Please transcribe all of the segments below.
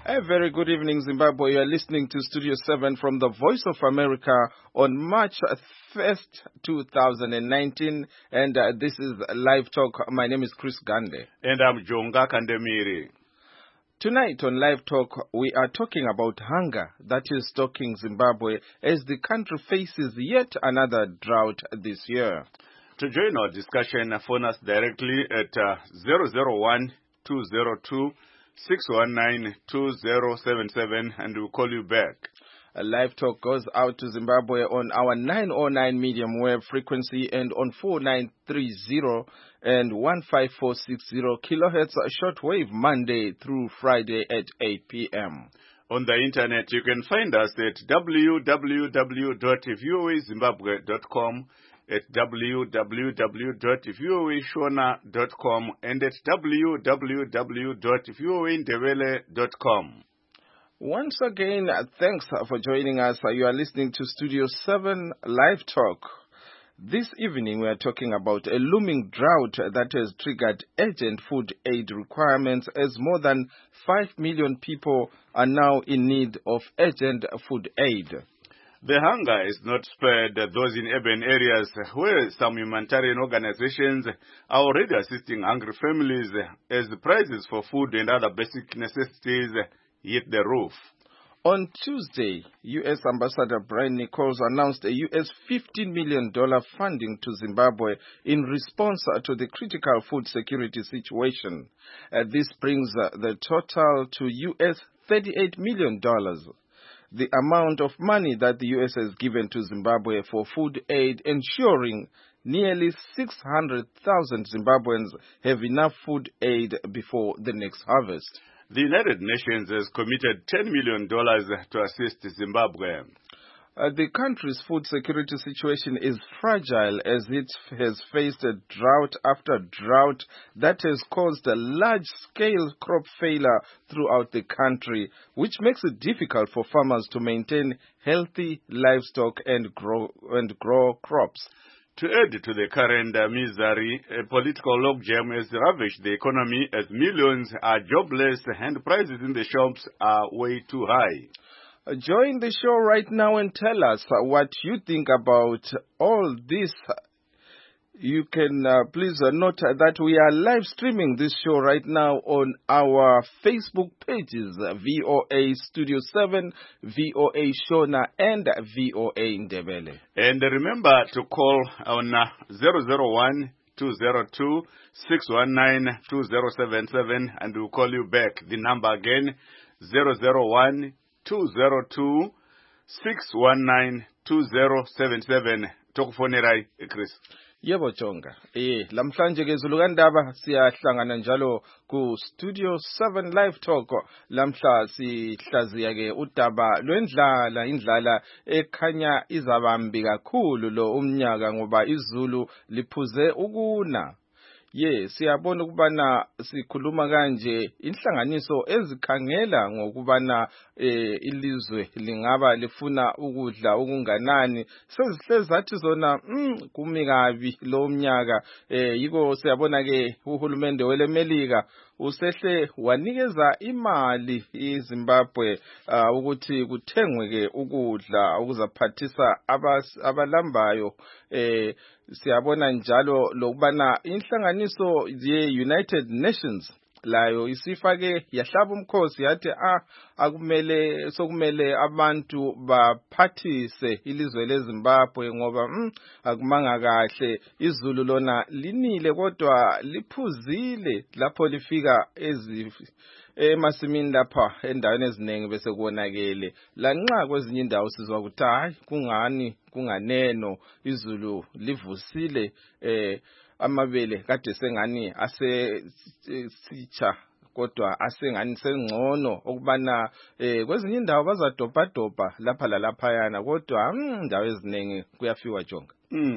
A very good evening, Zimbabwe. You are listening to Studio 7 from the Voice of America on March 1st, 2019. And this is Live Talk. My name is Chris Gande. And I'm Jonga Kandemiri. Tonight on Live Talk, we are talking about hunger that is stalking Zimbabwe as the country faces yet another drought this year. To join our discussion, phone us directly at 001-202-619-2077 and we'll call you back. A Live Talk goes out to Zimbabwe on our 909 medium wave frequency and on 4930 and 15460 kilohertz shortwave Monday through Friday at 8 p.m. On the internet, you can find us at www.voazimbabwe.com, at www.voashona.com, and at www.voandebele.com. Once again, thanks for joining us. You are listening to Studio 7 Live Talk. This evening, we are talking about a looming drought that has triggered urgent food aid requirements as more than 5 million people are now in need of urgent food aid. The hunger is not spared those in urban areas where some humanitarian organizations are already assisting hungry families as the prices for food and other basic necessities hit the roof. On Tuesday, U.S. Ambassador Brian Nichols announced a U.S. $15 million funding to Zimbabwe in response to the critical food security situation. This brings the total to U.S. $38 million. The amount of money that the U.S. has given to Zimbabwe for food aid, ensuring nearly 600,000 Zimbabweans have enough food aid before the next harvest. The United Nations has committed $10 million to assist Zimbabwe. The country's food security situation is fragile as it has faced a drought after drought that has caused a large-scale crop failure throughout the country, which makes it difficult for farmers to maintain healthy livestock and grow crops. To add to the current misery, a political logjam has ravaged the economy as millions are jobless and prices in the shops are way too high. Join the show right now and tell us what you think about all this. You can please note that we are live streaming this show right now on our Facebook pages, VOA Studio 7, VOA Shona, and VOA Ndebele. And remember to call on 001-202-619-2077 and we'll call you back. The number again, 001-202-619-2077. Tokufonerai, Chris. Yebo Jonga. Lamhlanje ke Zulu kaNdaba siyahlangana njalo ku Studio 7 Live Talk. Lamhla sihlaziya ke udaba lwendlala, indlala ekhanya izabambi kakhulu lo umnyaka ngoba izulu liphuze ukuna. Siyabona ukubana sikhuluma kanje inhlanganiso ezikhangela ngokubana ilizwe lingaba lifuna ukudla okunganani sezizathi zona kumi kabi lo mnyaka yiko siyabona ke uhulumende welemelika usehle wanikeza imali iZimbabwe ukuthi kuthengwe ke ukudla okuzaphathisa abalambayo siyabona njalo lokubana inhlanganiso ye-United Nations layo isifake yahlaba umkhosi yathi sokumele abantu baphathise ilizwe leZimbabwe ngoba akumanga kahle izulu lona linile kodwa liphuzile lapho lifika emasimini lapha endaweni eziningi bese kuonakele lanxa kwezinye indawo sizwa ukuthi hayi kungani kunganeno izulu livusile amabele kade sengani asesitsha kodwa asengani sengcono okubana kwezinye indawo bazadobhadobha lapha lalaphayana kodwa indawo eziningi kuyafiwa Jonga.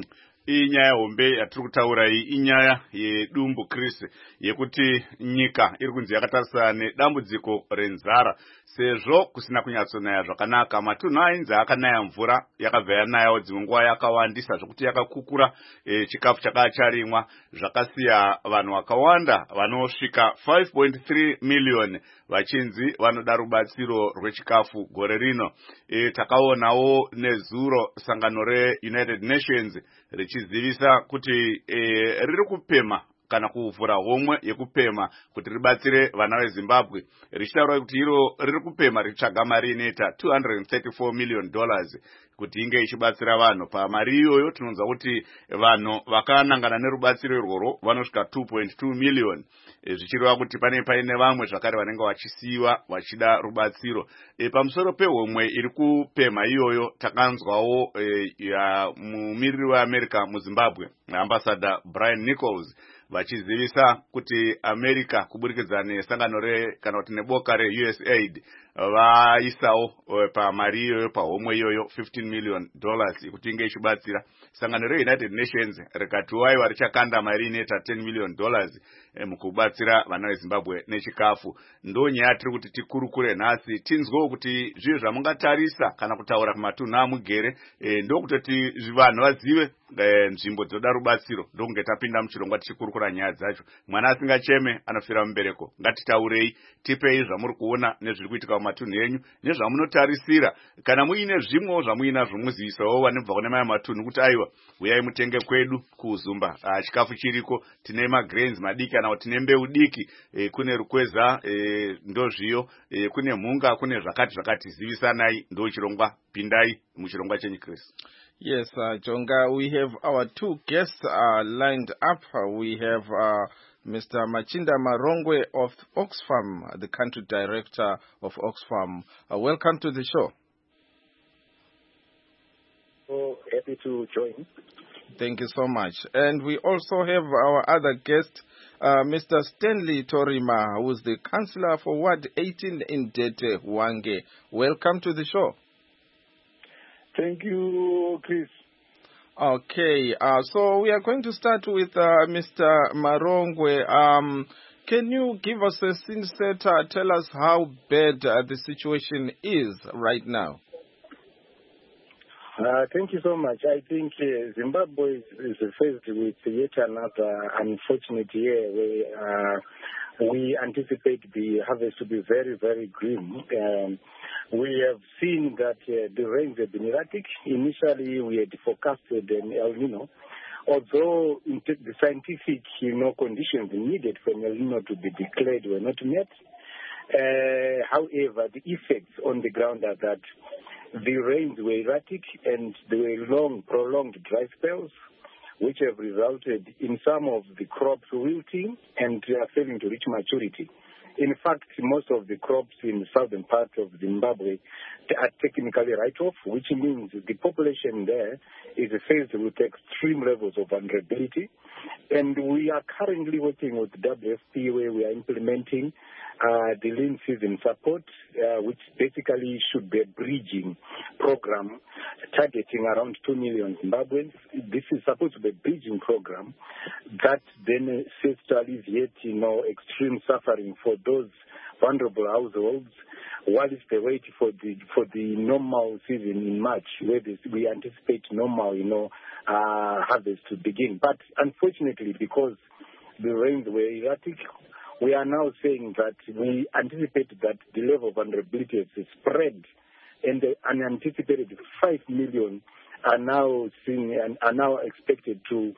inyaya hombe yatiri kutaura iyi inyaya yedumbu Chris yekuti nyika iri kunzi yakatarisana nedambudziko renzara sezvo kusina kunyatsonaya zvakanaka. Matunhu ainzi akanaya mvura yakabva yanayawo dzimwe nguva yakawandisa zvokuti yakakukura chikafu chakanga charimwa zvakasiya vanhu vakawanda vanosvika 5.3 million vachinzi vanoda rubatsiro rwechikafu gore rino. Takaonawo nezuro sangano reUnited Nations richizivisa kuti riri kupema kana kuvhura homwe yekupema kuti ribatsire vana veZimbabwe, richitaura kuti iro riri kupema richitsvaga mari inoita $234 million kuti inge ichibatsira vanhu. Pamari iyoyo tinonzwa kuti vanhu vakanangana nerubatsiro irworwo vanosvika 2.2 million, zvichireva kuti paine vamwe zvakare vanenge vachisiyiwa vachida rubatsiro. Pamusoro pehomwe iri kupema iyoyo takanzwawo mumiriri weAmerica muZimbabwe, ambassador Brian Nichols, vachizivisa kuti America kuburikidza nesangano kana kuti neboka reUSAID vaisawo pamari iyoyo pahomwe iyoyo $15 million kuti inge ichibatsira. Sangano reUnited Nations rikati waiwa richakanda mari inoita $10 million mukubatsira vana veZimbabwe nechikafu. Ndonyaya tiri kuti tikurukure nhasi tinzwewo kuti zviyo zvamungatarisa kana kutaura kumatunhu amugere ndokutoti vanhu vazive nzvimbo dzoda rubatsiro, ndokunge tapinda muchirongwa tichikurukura nyaya dzacho. Mwana asingacheme anofira mubereko. Ngatitaurei, tipei zvamuri kuona nezviri kuitika mumatunhu enyu nezvamunotarisira. Kana muine zvimwewo zvamuinazvo muzivisawo vanobva kune maya matunhu kuti aiwa uyai mutenge kwedu kuZumba chikafu chiriko, tine magrains madiki kana kuti tine mbeu diki, kune rukweza, ndozviyo, kune mhunga, kune zvakati zivisanai. Ndo chirongwa, pindai muchirongwa chenyu Chris. Yes, Jonga, we have our two guests lined up. We have Mr. Machinda Marongwe of Oxfam, the country director of Oxfam. Welcome to the show. So happy to join. Thank you so much. And we also have our other guest, Mr. Stanley Torima, who is the councillor for Ward 18 in Dete, Hwange. Welcome to the show. Thank you, Chris. Okay, so we are going to start with Mr. Marongwe. Can you give us a scene set, tell us how bad the situation is right now? Thank you so much. I think Zimbabwe is faced with yet another unfortunate year where we anticipate the harvest to be very, very grim. We have seen that the rains have been erratic. Initially, we had forecasted an El Nino, although the scientific conditions needed for an El Nino to be declared were not met. However, the effects on the ground are that the rains were erratic and there were long, prolonged dry spells, which have resulted in some of the crops wilting and failing to reach maturity. In fact, most of the crops in the southern part of Zimbabwe are technically write-off, which means the population there is faced with extreme levels of vulnerability. And we are currently working with WFP, where we are implementing the lean season support, which basically should be a bridging program targeting around 2 million Zimbabweans. This is supposed to be a bridging program that then seeks to alleviate, extreme suffering for those vulnerable households whilst they wait for the normal season in March, where we anticipate normal, harvest to begin. But unfortunately, because the rains were erratic, we are now saying that we anticipate that the level of vulnerability has spread, and the unanticipated 5 million are now expected to,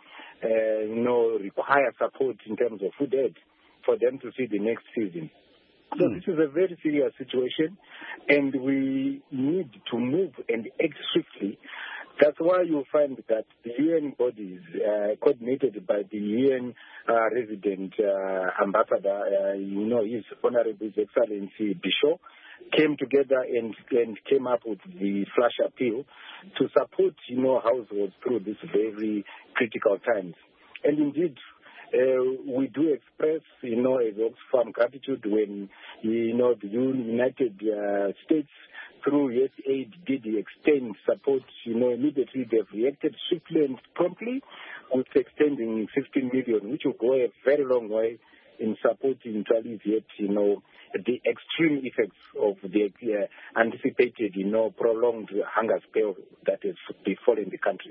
require support in terms of food aid for them to see the next season. So this is a very serious situation, and we need to move and act swiftly. That's why you'll find that the UN bodies, coordinated by the UN resident ambassador, His Honorable His Excellency Bisho, came together and came up with the flash appeal to support, households through these very critical times. And indeed, we do express, as Oxfam gratitude when, the United States through USAID did extend support, immediately they've reacted swiftly and promptly with extending 15 million, which will go a very long way in supporting to alleviate, the extreme effects of the anticipated, prolonged hunger spell that has befallen the country.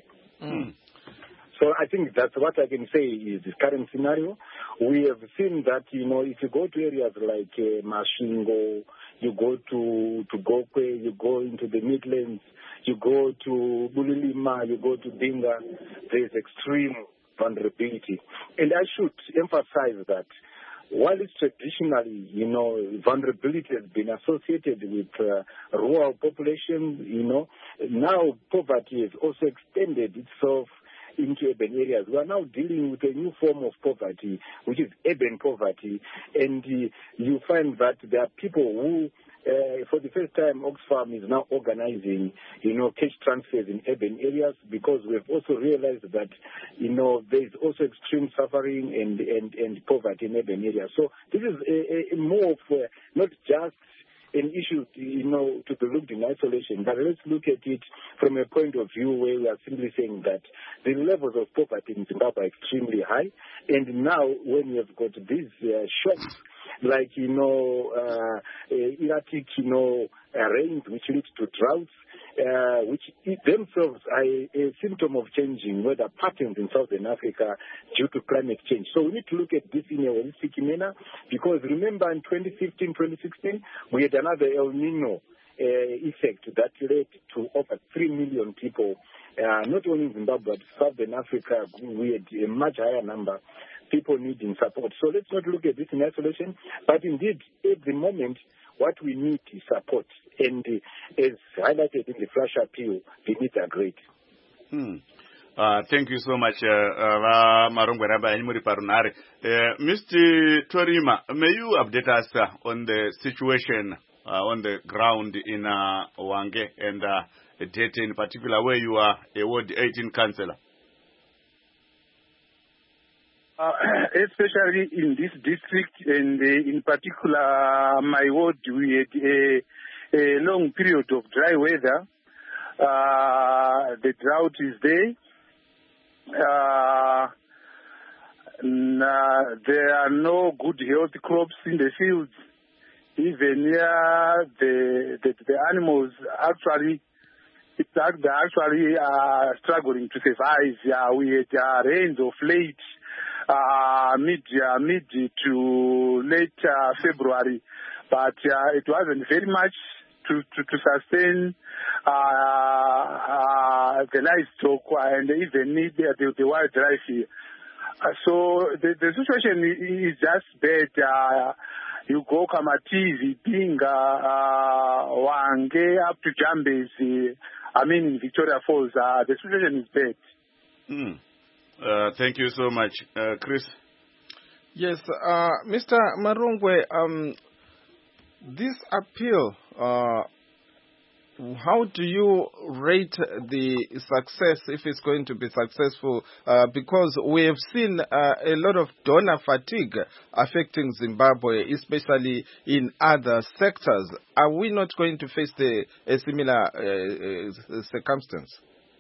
So I think that's what I can say is the current scenario. We have seen that, if you go to areas like Masvingo, you go to Gokwe, you go into the Midlands, you go to Bulilima, you go to Dinga, there's extreme vulnerability. And I should emphasize that while it's traditionally, vulnerability has been associated with rural population, now poverty has also extended itself into urban areas. We are now dealing with a new form of poverty, which is urban poverty. And you find that there are people who, for the first time, Oxfam is now organizing, cash transfers in urban areas, because we've also realized that, there is also extreme suffering and poverty in urban areas. So this is a more of not just an issue, to be looked in isolation, but let's look at it from a point of view where we are simply saying that the levels of poverty in Zimbabwe are extremely high, and now when you have got these shocks, like, erratic, rains which lead to droughts, which themselves are a symptom of changing weather patterns in Southern Africa due to climate change. So we need to look at this in a holistic manner, because remember in 2015, 2016, we had another El Nino effect that led to over 3 million people, not only in Zimbabwe, but Southern Africa. We had a much higher number people needing support. So let's not look at this in isolation, but indeed, at the moment, what we need is support. And as highlighted in the flash appeal, the needs are great. Thank you so much, Marongwe Ramba Muri Parunare. Mr. Torima, may you update us on the situation on the ground in Hwange and Tete in particular, where you are a Ward 18 councillor? Especially in this district, and in particular my ward, we had a long period of dry weather. The drought is there. There are no good healthy crops in the fields. Even the animals actually struggling to survive. We had rains of late. Mid to late February, but it wasn't very much to sustain the livestock and even the wildlife here. So the situation is just bad. You go Kamatizi, Dinga, Hwange, up to Jambezi, in Victoria Falls. The situation is bad. Thank you so much. Chris? Yes, Mr. Marongwe, this appeal, how do you rate the success, if it's going to be successful? Because we have seen a lot of donor fatigue affecting Zimbabwe, especially in other sectors. Are we not going to face a similar circumstance?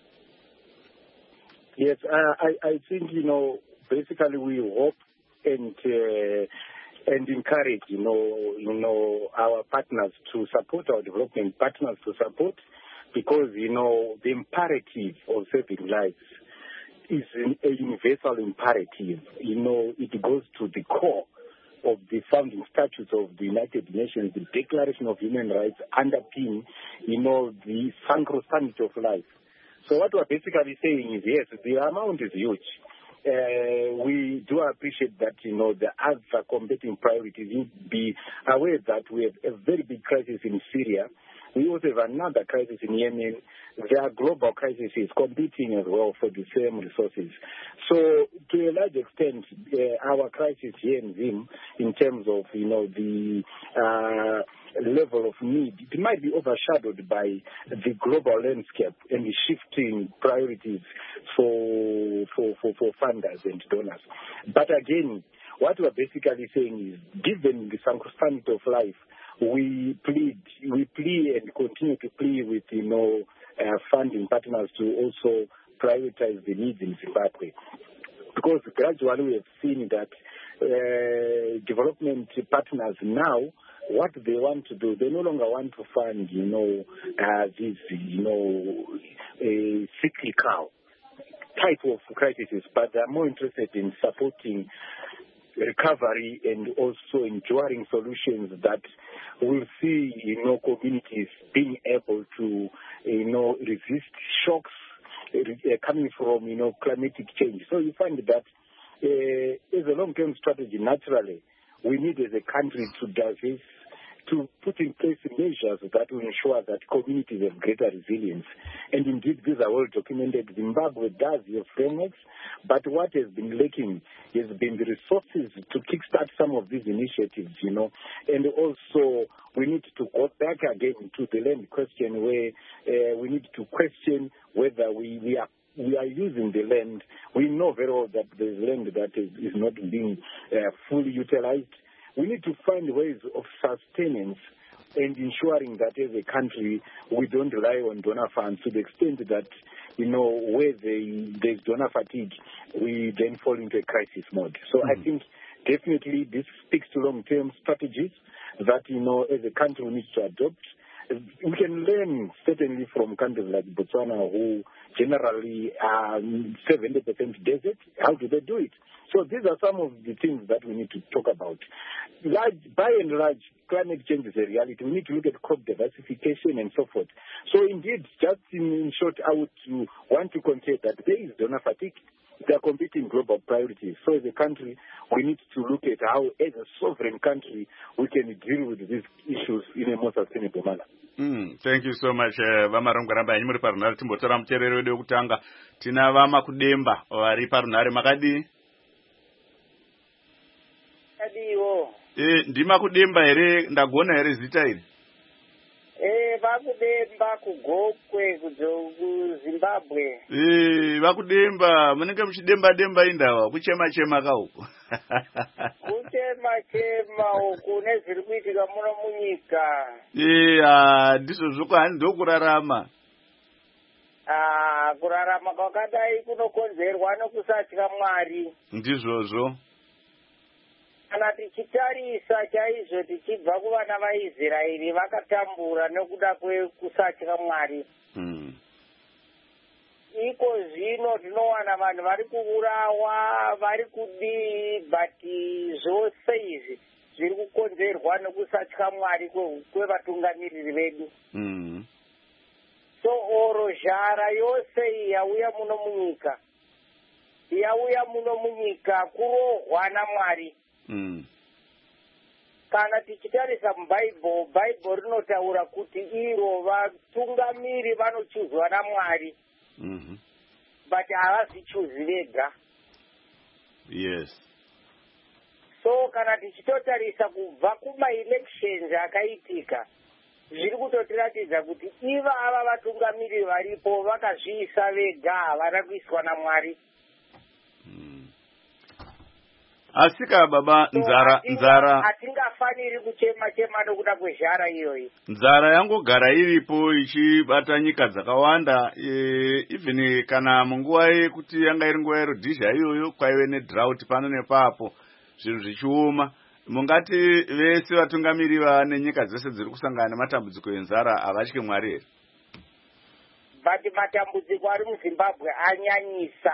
Yes, I think, basically we hope and encourage, our partners to support, our development partners to support, because, the imperative of saving lives is a universal imperative. It goes to the core of the founding statutes of the United Nations. The Declaration of Human Rights underpin, the sacrosanct of life. So what we're basically saying is, yes, the amount is huge. We do appreciate that, the other competing priorities. You'd be aware that we have a very big crisis in Syria. We also have another crisis in Yemen. There are global crises competing as well for the same resources. So to a large extent, our crisis here in Zim, in terms of, the level of need, it might be overshadowed by the global landscape and the shifting priorities for funders and donors. But again, what we're basically saying is, given the circumstance of life, we plead, we plea and continue to plea with, funding partners to also prioritize the needs in Zimbabwe. Because gradually we have seen that development partners now, what they want to do, they no longer want to fund, these, cyclical type of crises, but they are more interested in supporting recovery and also enduring solutions that will see, communities being able to, resist shocks coming from, climatic change. So you find that as a long-term strategy, naturally, we need as a country to put in place measures that will ensure that communities have greater resilience. And indeed, these are well documented. Zimbabwe does have frameworks, but what has been lacking has been the resources to kickstart some of these initiatives, And also, we need to go back again to the land question where we need to question whether we are using the land. We know very well that there's land that is not being fully utilized. We need to find ways of sustenance and ensuring that as a country we don't rely on donor funds to the extent that, where there's donor fatigue, we then fall into a crisis mode. So I think definitely this speaks to long-term strategies that, as a country we need to adopt. We can learn certainly from countries like Botswana, who generally are 70% desert. How do they do it? So these are some of the things that we need to talk about. By and large, climate change is a reality. We need to look at crop diversification and so forth. So indeed, just in short, I would want to concede that there is donor fatigue. They are competing global priorities. So as a country, we need to look at how, as a sovereign country, we can deal with these issues in a more sustainable manner. Thank you so much. Vamarongwaramba muri parunhare timbotora muteereri wedu wekutanga. Tina vama kudemba vari parunhare makadii? Kadiwo. Ndima kudemba here, ndagona here zita iri? Vakudemba kuGokwe kuZimbabwe. Vakudemba munenge muchidemba indawa kuchema kauko. Kuchema uku nezviri kuitika muno munyika. Ndizvo kwani ndokurarama. Kurarama kwakadai kunokonzerwa nokusatya Mwari. Ndizvozvo. Kana tichitarisa chaizvo tichibva kuvana vaIsraeri vakatambura nekuda kwekusatya Mwari. Iko zvino tinowana vanhu vari kuurawa, vari kudii, but zvose izvi zviri kukonzerwa nokusatya Mwari kwevatungamiriri vedu. So oro zhara yose yauya muno munyika kurohwa naMwari. Kana tichitarisa mubhaibheri rinotaura kuti iro vatungamiri vanochuzwa naMwari, but havazvichuzi vega. Yes. So kana tichitotarisa kubva kuma-elections akaitika, zviri kutotiratidza kuti iva ava vatungamiri varipo vakazviisa vega, havana kuiswa naMwari. Asika baba, nzara hatingafaniri kuchema nokuda kwezhara iyoyi. Nzara yangogara iripo ichibata nyika dzakawanda, even kana munguva yekuti yanga iri nguva yerodhizha iyoyo kwaive nedrought pano nepapo, zvinhu zvichioma. Mungati vese vatungamiri vane nyika dzese dziri kusangana nematambudziko enzara havatye Mwari here? But matambudziko ari muZimbabwe anyanyisa.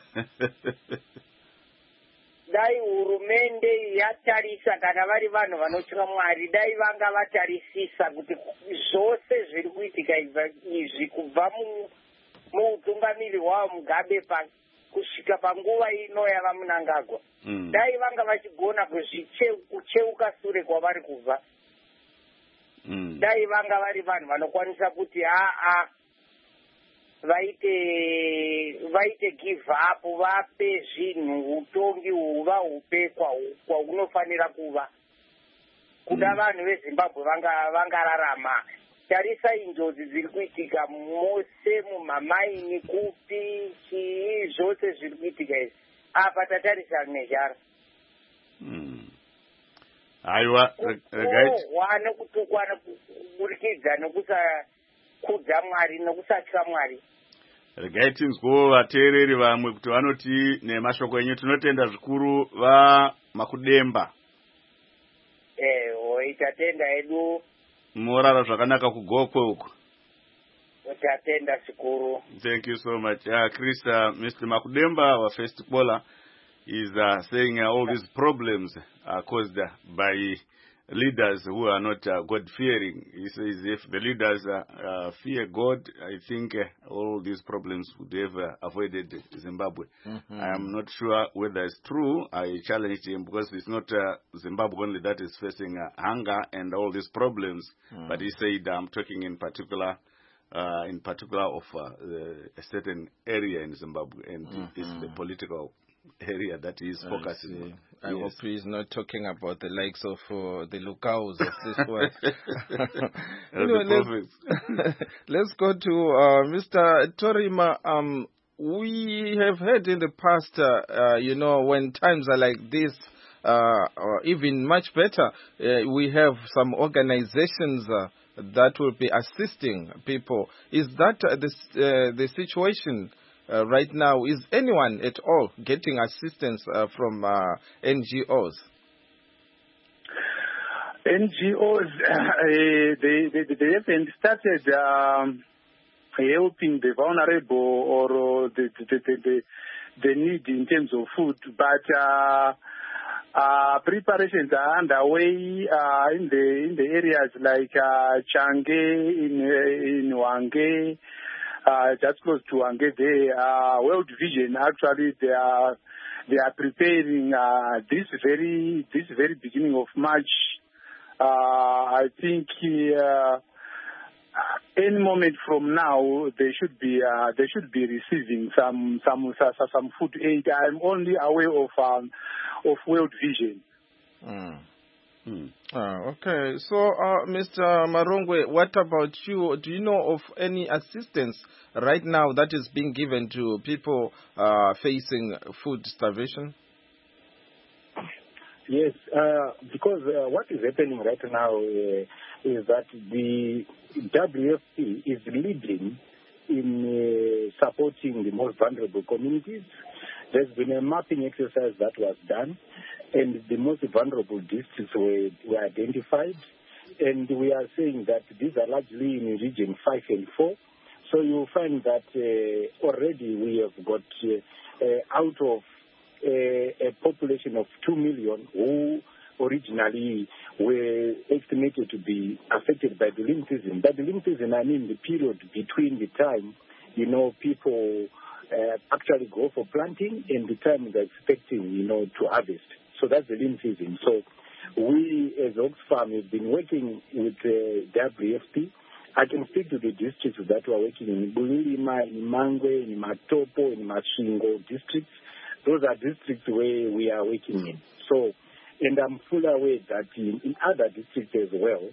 Dai hurumende yatarisa kana vari vanhu vanotya Mwari, dai vanga vatarisisa kuti zvose zviri kuitika izvi kubva muutungamiri hwavo Mugabe kusvika panguva ino yava Mnangagwa, dai vanga vachigona kucheuka sure kwavari kubva, dai vanga vari vanhu vanokwanisa kuti vaite give up, vape zvinhu utongi vahupe kwaunofanira kuva. Kuda vanhu veZimbabwe vangararama. Tarisai njodzi dziri kuitika mose mumamaini kupi chii zvose zviri kuitika izvi. Apa tatarisa nezhara. Aiwa, kurohwa nokutukwa kuburikidza nokusakudza Mwari nokusatya Mwari. Regai tinzwo vateereri vamwe kuti vanoti nemashoko enyu tinotenda zvikuru vaMakudemba. Tatenda edu. Morara zvakanaka kugokwe uko. Tatenda zvikuru. Thank you so much. Chris, Mr. Makudemba, our first caller, is saying all these problems are caused by leaders who are not God-fearing. He says if the leaders fear God, I think all these problems would have avoided Zimbabwe. I am not sure whether it's true. I challenge him because it's not Zimbabwe only that is facing hunger and all these problems. But he said, I'm talking in particular of a certain area in Zimbabwe, and it's the political area that he is focusing on. I hope he's not talking about the likes of the Lukaus of this world. Anyway, let's go to Mr. Torima. We have heard in the past, when times are like this, or even much better, we have some organizations that will be assisting people. Is that the situation right now? Is anyone at all getting assistance from NGOs? NGOs, they haven't started helping the vulnerable or the need in terms of food, but preparations are underway in the areas like Change, in Hwange, just close to Hwange. World Vision actually they are preparing this very beginning of March. I think any moment from now they should be receiving some food aid. I'm only aware of World Vision. Okay. So, Mr. Marongwe, what about you? Do you know of any assistance right now that is being given to people facing food starvation? Yes, because what is happening right now is that the WFP is leading in supporting the most vulnerable communities. There's been a mapping exercise that was done, and the most vulnerable districts were identified. And we are saying that these are largely in region 5 and 4. So you'll find that already we have got out of a population of 2 million who originally were estimated to be affected by the lean season. By the lean season, I mean the period between the time, people actually go for planting and the time they're expecting, to harvest. So that's the lean season. So we, as Oxfam, have been working with WFP. I can speak to the districts that we are working in Bulilima, in Mangwe, in Matopo, in Mashingo districts. Those are districts where we are working in. So, and I'm fully aware that in other districts as well,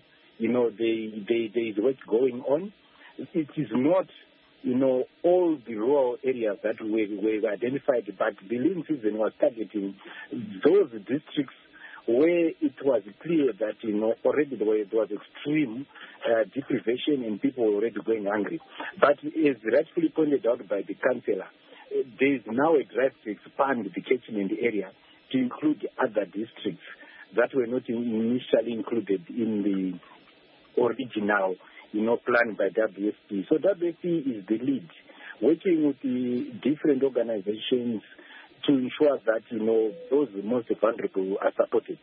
there is work going on. It is not, all the rural areas that were identified, but the lean season was targeting those districts where it was clear that, already there was extreme deprivation and people were already going hungry. But as rightfully pointed out by the councillor, there is now a drive to expand the catchment area to include other districts that were not initially included in the original, plan by WFP. So WFP is the lead, working with the different organizations to ensure that, those most vulnerable are supported.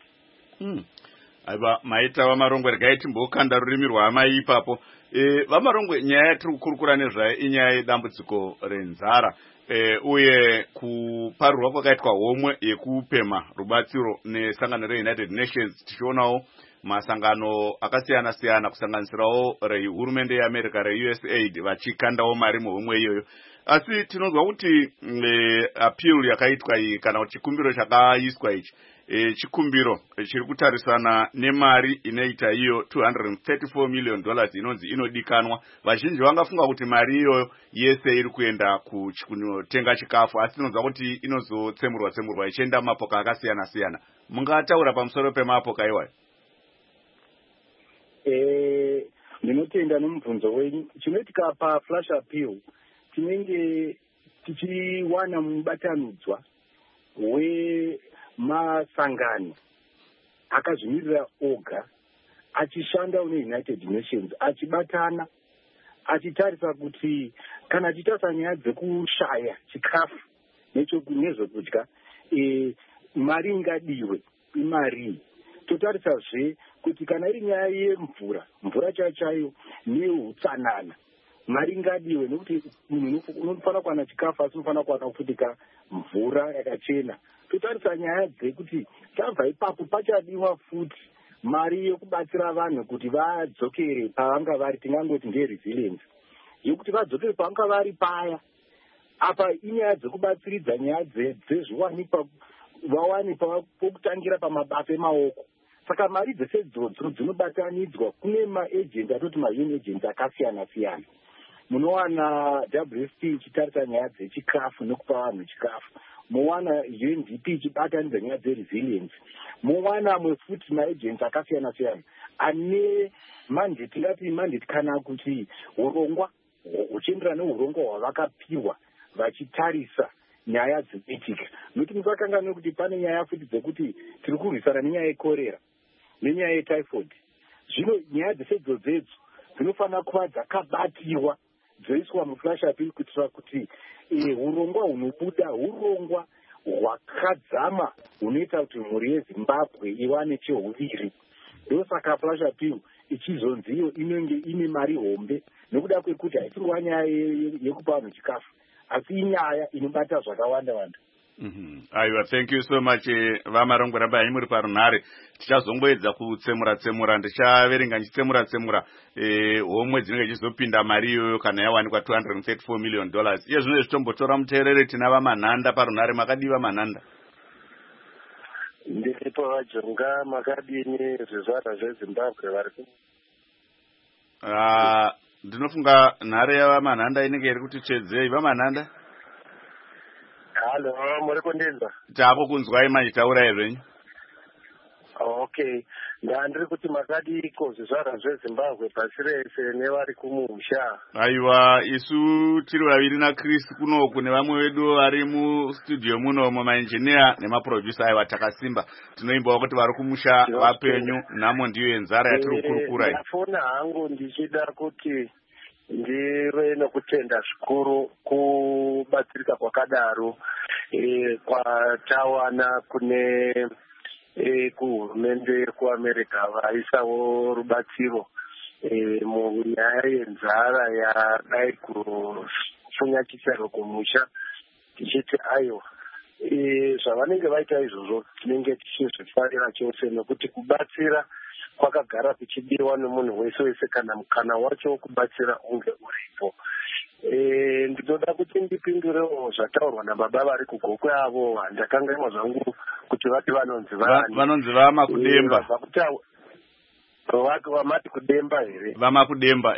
Aiva maita vamarongwe regai timbokanda rurimi rwamai ipapo. Vamarongwe nyaya yatiri kukurukura nezvayo inyaya yedambudziko renzara. Uye kuparurwa kwakaitwa homwe yekupema rubatsiro nesangano reUnited Nations, tichionawo masangano akasiyana siyana kusanganisirawo rehurumende yeAmerica reUSAID vachikandawo mari muhomwe iyoyo. Asi tinonzwa kuti appeal yakaitwa iyi kana kuti chikumbiro chakaiswa ichi chikumbiro chiri kutarisana nemari inoita iyo $234 million inonzi inodikanwa. Vazhinji vangafunga kuti mari iyoyo yese iri kuenda kutenga chikafu, asi tinonzwa kuti inozotsemurwa ichienda mapoka akasiyana siyana. Mungataura pamusoro pemapoka iwayo? ndinotenda nomubvunzo wenyu. Chinoitika paflash appeal tinenge tichiwana mubatanidzwa wemasangano akazvimirira oga achishanda neUnited Nations achibatana achitarisa kuti kana titarisa nyaya dzekushaya chikafu nezvekudya mari ingadiwe imari. Totarisazve kuti kana iri nyaya yemvura chaiyo neutsanana mari ingadiwe, nekuti munhu unofanira kuwana chikafu asi unofanira kuwana kufutika mvura yakachena. Totarisa nyaya dzekuti tabva ipapo pachadiwa futi mari yokubatsira vanhu kuti vadzokere pavanga vari, tingangoti nderesilience yokuti vadzokere pavanga vari paya. Apa inyaya dzekubatsiridza nyaya dzezviwanikwa vawane pokutangira pamabasa emaoko. Saka mari dzese idzodzo dzinobatanidzwa kune maagent atoti maunion agents akasiyana siyana. Munowana WFP ichitarisa nyaya dzechikafu nekupa vanhu chikafu, mowana UNDP ichibatanidza nyaya dzeresilience, mowana amwe futi maagents akasiyana siyana ane mandate, tingati mandate kana kuti urongwa huchienderana neurongwa hwavakapiwa vachitarisa nyaya dzinoitika. Nokuti musakangane kuti pane nyaya futi dzekuti tiri kurwisana nenyaya yekorera nenyaya yetyphoid. Zvino nyaya dzese idzodzo dzinofanira kuva dzakabatiwa dzoiswa muflash appeal kuitira kuti urongwa hunobuda urongwa hwakadzama hunoita kuti mhuri yeZimbabwe iwane chehuviri. Ndosaka flash appeal ichizonziyo inenge ine mari hombe, nokuda kwekuti haisiriwa nyaya yekupa vanhu chikafu asi inyaya inobata zvakawanda wanda. Aiwa, thank you so much Vamarongo Rabai muri parunhare. Tichazongoedza kutsemura ndichaverenga ndichitsemura homwe dzinenge dzichizopinda mari iyoyo kana yawanikwa $234 million. Iye zvino zvitombotora muteerere tina vamanhanda parunhare. Makadiva manhanda? Ndiripo vajonga, makadini zvizvarwa zveZimbabwe vari ndinofunga nhare yavamanhanda inenge iri kuti tsvedzei. Vamanhanda, halo, muri kundinzwa? Tavo kunzwai manje, taurai zvenyu. Okay, ndandiri kuti makadiko zvizvarwa zveZimbabwe pasi rese nevari kumusha. Aiwa, isu tiri vaviri naChris kunoku nevamwe vedu vari mustudio muno, maengineer nemaproducer. Aiwa, takasimba tinoimbawo kuti vari kumusha vapenyu. Nhamo ndiyo yenzara yatiri kukurukurai. Ndafona hangu ndichida kuti ndive nokutenda zvikuru kubatsirika kwakadaro kwatawana kune kuhurumende kuAmerica vaisawo rubatsiro munyaya yenzara yadai kufunyakisirwa kumusha. Tichiti aiwa, zvavanenge vaita izvozvo tinenge tichizvifarira chose, nokuti kubatsira kwakagara kuchidiwa nemunhu wese wese kana mukana wacho kubatsira unge uripo. Ndinoda kuti ndipindurewo zvataurwa nababa vari kugokwe avo. Handakanganwa zvangu kuti vati vanonzi vani. Vanonzi vamakudemba. Vamati kudemba here? Vamakudemba,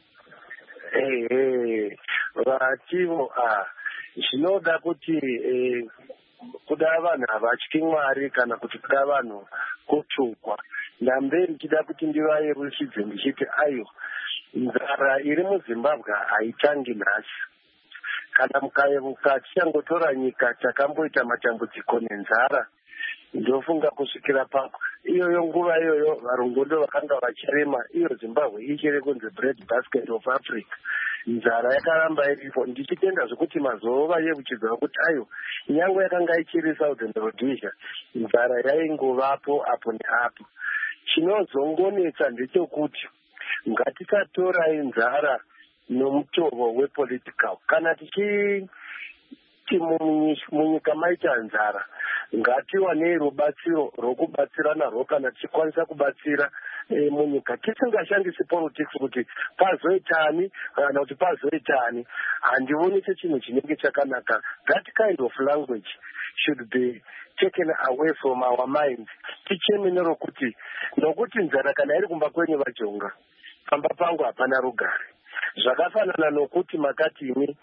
vativo zvinoda kuti kuda vanhu havatyi Mwari kana kuti kuda vanhu kutsvukwa. Ndamberi chida kuti ndivayeruchidze ndichiti aiwa, nzara iri muZimbabwe haitangi nhasi. Kana mukayeruka tichangotora nyika takamboita matambudziko nenzara, ndofunga kusvikira papo iyoyo nguva iyoyo varungondo vakanga vachirema, iyo Zimbabwe ichiri kunzi bread basket of Africa. Nzara yakaramba iripo. Ndichitenda zvekuti mazova yevuchidzwa kuti aiwa, nyange yakanga ichiri Southern Rhodesia, nzara yaingovapo apo neapo. Chinozongonetsa ndechekuti ngatisatorai nzara nomutovo wepolitical. Kana tichiti munyika maita nzara, ngatiwanei rubatsiro rwokubatsira narwo kana tichikwanisa kubatsira munyika, tisingashandisi politics kuti pazoitani kana kuti pazoitani. Handioni sechinhu chinenge chakanaka. That kind of language should be taken away from our minds. Tichemenero kuti nokuti nzara kana iri kumba kwenyu vajonga, pamba pangu hapana rugare. Zvakafanana nokuti makati imi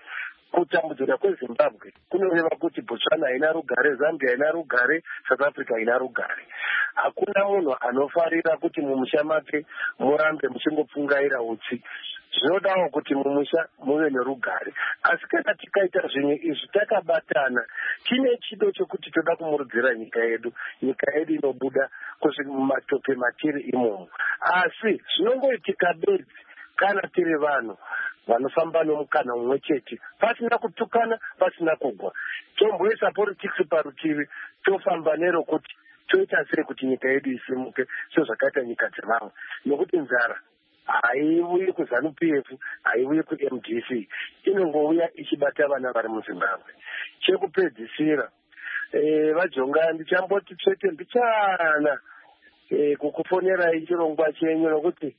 kutambudzika kweZimbabwe kunoreva kuti Botswana haina rugare, Zambia haina rugare, South Africa haina rugare. Hakuna munhu anofarira kuti mumusha make murambe muchingopfungaira utsi. Zvinodawo kuti mumusha muve nerugare. Asi kana tikaita zvinhu izvi takabatana, tine chido chokuti toda kumurudzira nyika yedu inobuda mumatope matiri imomo. Asi zvinongoitika bedzi kana tiri vanhu vanofamba nomukana umwe chete, pasina kutukana, pasina kugwa. Tomboisa politics parutivi, tofamba nero kuti toita sei kuti nyika yedu isimuke sezvakaita nyika dzevamwe. Nokuti nzara haiuyi kuZANU-PF, haiuyi kuMDC, inongouya ichibata vana vari muZimbabwe. Chekupedzisira, vajonga ndichamboti tsvete mbichana kukufonerai chirongwa chenyu, nokuti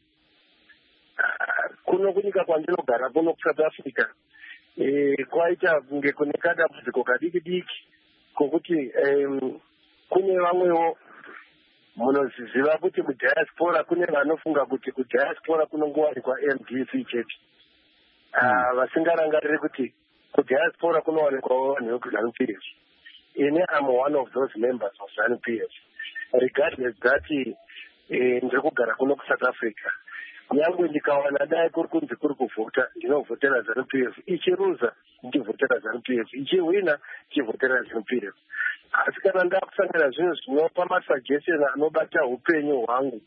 kuno kunyika kwandinogara kuno kuSouth Africa kwaita kunge kune kadambudziko kadiki diki kokuti kune vamwewo munoziva kuti kudiaspora kune vanofunga kuti kudiaspora kunongowanikwa MDC chete, vasingarangariri kuti kudiaspora kunowanikwawo vanhu vekuZANU-PF. Ine am one of those members of ZANU-PF, regardless that ndiri kugara kuno kuSouth Africa. Nyangwe ndikawana dai kuri kunzi kuri kuvhota, ndinovhotera ZANU-PF. Ichiruza ndichivhotera ZANU-PF, ichiwina ndichivhotera ZANU-PF. Asi kana ndakusangana zvinhu zvinopa masuggestion anobata upenyu hwangu,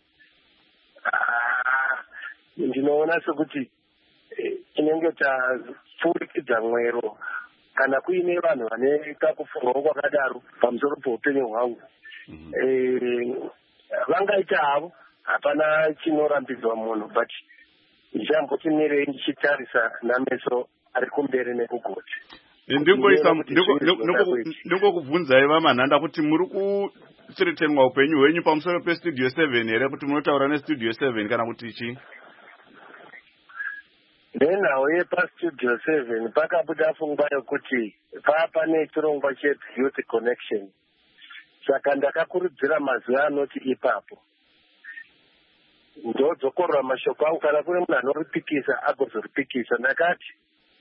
ndinoona sekuti tinenge tapfurikidza mwero kana kuine vanhu vane kakufungwawo kwakadaro pamusoro peupenyu hwangu. Vangaita havo, hapana chinorambidzwa munhu, but ndichamboti mirei ndichitarisa nameso ari kumberi nekugoti. Ndingokubvunzai vamanhanda kuti muri kutsiretenwa upenyu hwenyu pamusoro peStudio 7 here, kuti munotaura neStudio 7 kana kuti chii? Nenhau yepaStudio 7 pakabuda pfungwa yokuti pane chirongwa cheYouth Connection. Saka ndakakurudzira mazuva anoti ipapo ndodzokorora mashoko angu, kana kune munhu anoripikisa agozoripikisa. Ndakati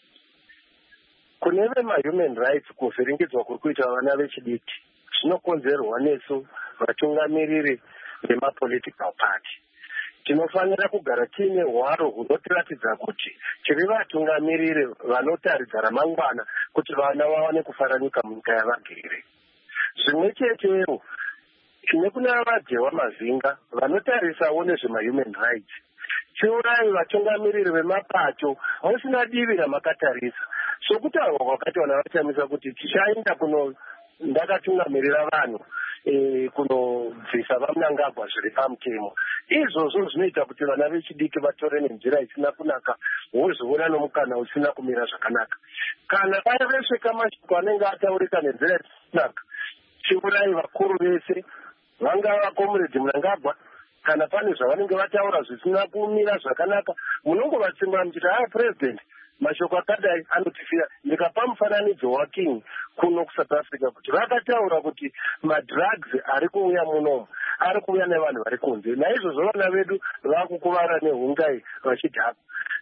kune vemahuman rights kuvhiringidzwa kuri kuita vana vechidiki zvinokonzerwa nesu vatungamiriri vemapolitical party. Tinofanira kugara tiine hwaro hunotiratidza kuti tiri vatungamiriri vanotaridza ramangwana kuti vana vawane kufaranuka munyika yavagere. Zvimwe chetewo nekuna vadyewa mazinga vanotarisawo nezvemahuman rights. Chiurai vatungamiriri vemapato musina divi ramakatarisa. Sokutaurwa kwakataura vachamisa kuti tichaenda ndakatungamirira vanhu kunobvisa vamunangagwa zviri pamutemo. Izvozvo zvinoita kuti vana vechidiki vatore nenzira isina kunaka, wozoona nomukana usina kumira zvakanaka. Kana vaya vesvika mashoko anenge ataurika nenzira isina kunaka, chiurai vakuru vese, vangava Comrade Mnangagwa, kana pane zvavanenge vataura zvisina kumira zvakanaka, munongovatsimbura muchiti president, mashoko akadai anotifira. Ndikapa mufananidzo waKing kuno kuSouth Africa kuti vakataura kuti madrugs ari kuuya munomu ari kuuya nevanhu vari kunze. Naizvozvo vana vedu vakukuvara nehungai vachidhakwa.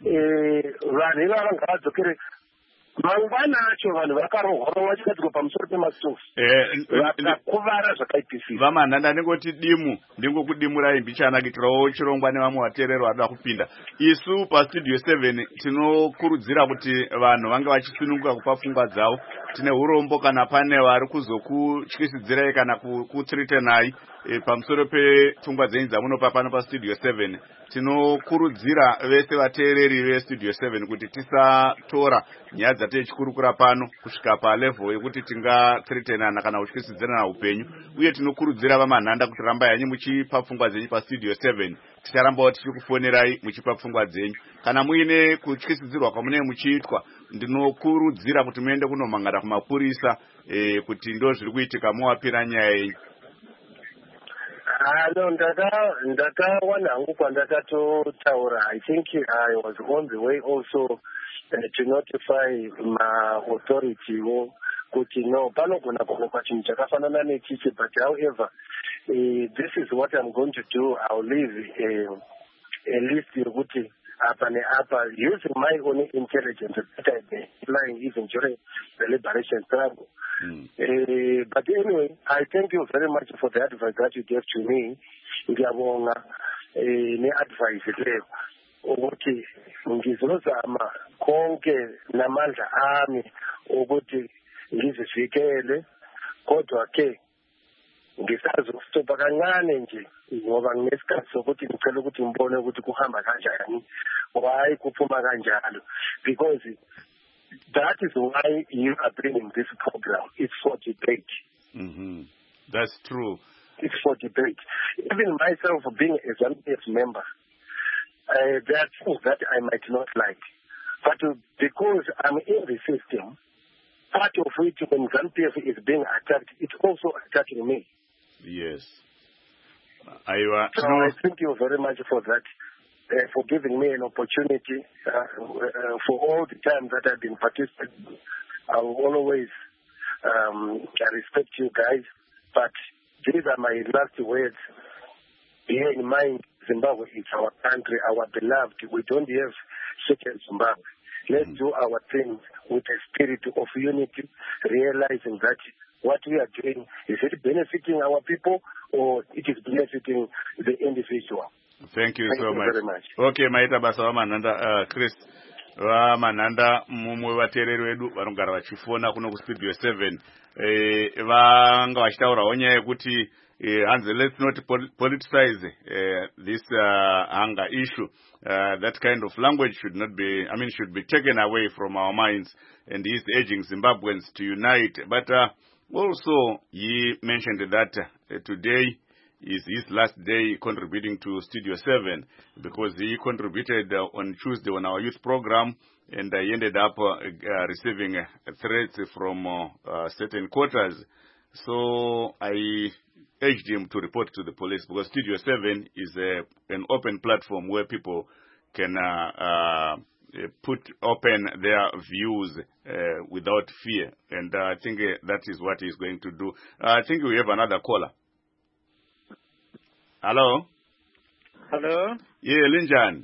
Vanhu ivava ngavadzokere mangwana acho, vanhu vakarohwa chigadziko pamusoro pemasufu vakakuvara zvakaipisisa. Vamanhanda ndingoti ndingokudimurai mbichana kuitirawo chirongwa nevamwe vateereri vanoda kupinda. Isu paStudio 7 tinokurudzira kuti vanhu vange vachisununguka kupa pfungwa dzavo. Tine urombo kana pane vari kuzokutyisidzirai kana kutsiritenai pamusoro pepfungwa dzenyu dzamunopa pano paStudio 7. Tinokurudzira vese vateereri veStudio 7 kuti tisatora nyaya dzatichikurukura pano kusvika palevel yekuti tingatsiritenana kana kutyisidzirana upenyu. Uye tinokurudzira vamanhanda kuti rambai hanyu muchipa pfungwa dzenyu paStudio 7. Ticharambawo tichikufonerai muchipa pfungwa dzenyu. Kana muine kutyisidzirwa kwamunenge muchiitwa, ndinokurudzira kuti muende kunomhangara kumapurisa kuti ndo zviri kuitika muwapira nyaya yenyu. No, ndakawana hangu kwandakatotaura. I think I was on the way also to notify my authority kuti no, panogona kuonekwa chinhu chakafanana nechichi, but however this is what I'm going to do. I'll leave a list yokuti apa neapa, using my own intelligence that I've been applying even during the liberation struggle. But anyway, I thank you very much for the advice that you gave to me. Ngiyabonga ne-advice leyo ukuthi ngizozama konke namandla ami ukuthi ngizivikele, kodwa ke ngisazostopa kancane nje ngoba nginesikhathi sokuthi ngicela ukuthi ngibone ukuthi kuhamba kanjani, why kuphuma kanjalo, because that is why you are bringing this program. It's for debate. That's true. It's for debate. Even myself, being a ZANU-PF member, there are things that I might not like. But because I'm in the system, part of it, when ZANU-PF is being attacked, it's also attacking me. Yes. So I thank you very much for that, for giving me an opportunity for all the time that I've been participating. I will always respect you guys, but these are my last words. Bear in mind, Zimbabwe is our country, our beloved. We don't have such a Zimbabwe. Let's do our things with a spirit of unity, realizing that what we are doing, is it benefiting our people or it is benefiting the individual? Thank you so much. Very much. Okay, maita basa vamanhanda Chris vamanhanda mumwe vateereri vedu vanogara vachifona kuno kustudio 7 vanga vachitaurawo nyaya yekuti hanzi let's not politicize this hunger issue. That kind of language should not be, should be taken away from our minds, and he's urging Zimbabweans to unite. But also, he mentioned that today is his last day contributing to Studio 7, because he contributed on Tuesday on our youth program, and he ended up receiving threats from certain quarters. So I urged him to report to the police, because Studio 7 is an open platform where people can put open their views without fear, and I think that is what he's going to do. I think we have another caller. Hello? Hello? Yeah, Linjan.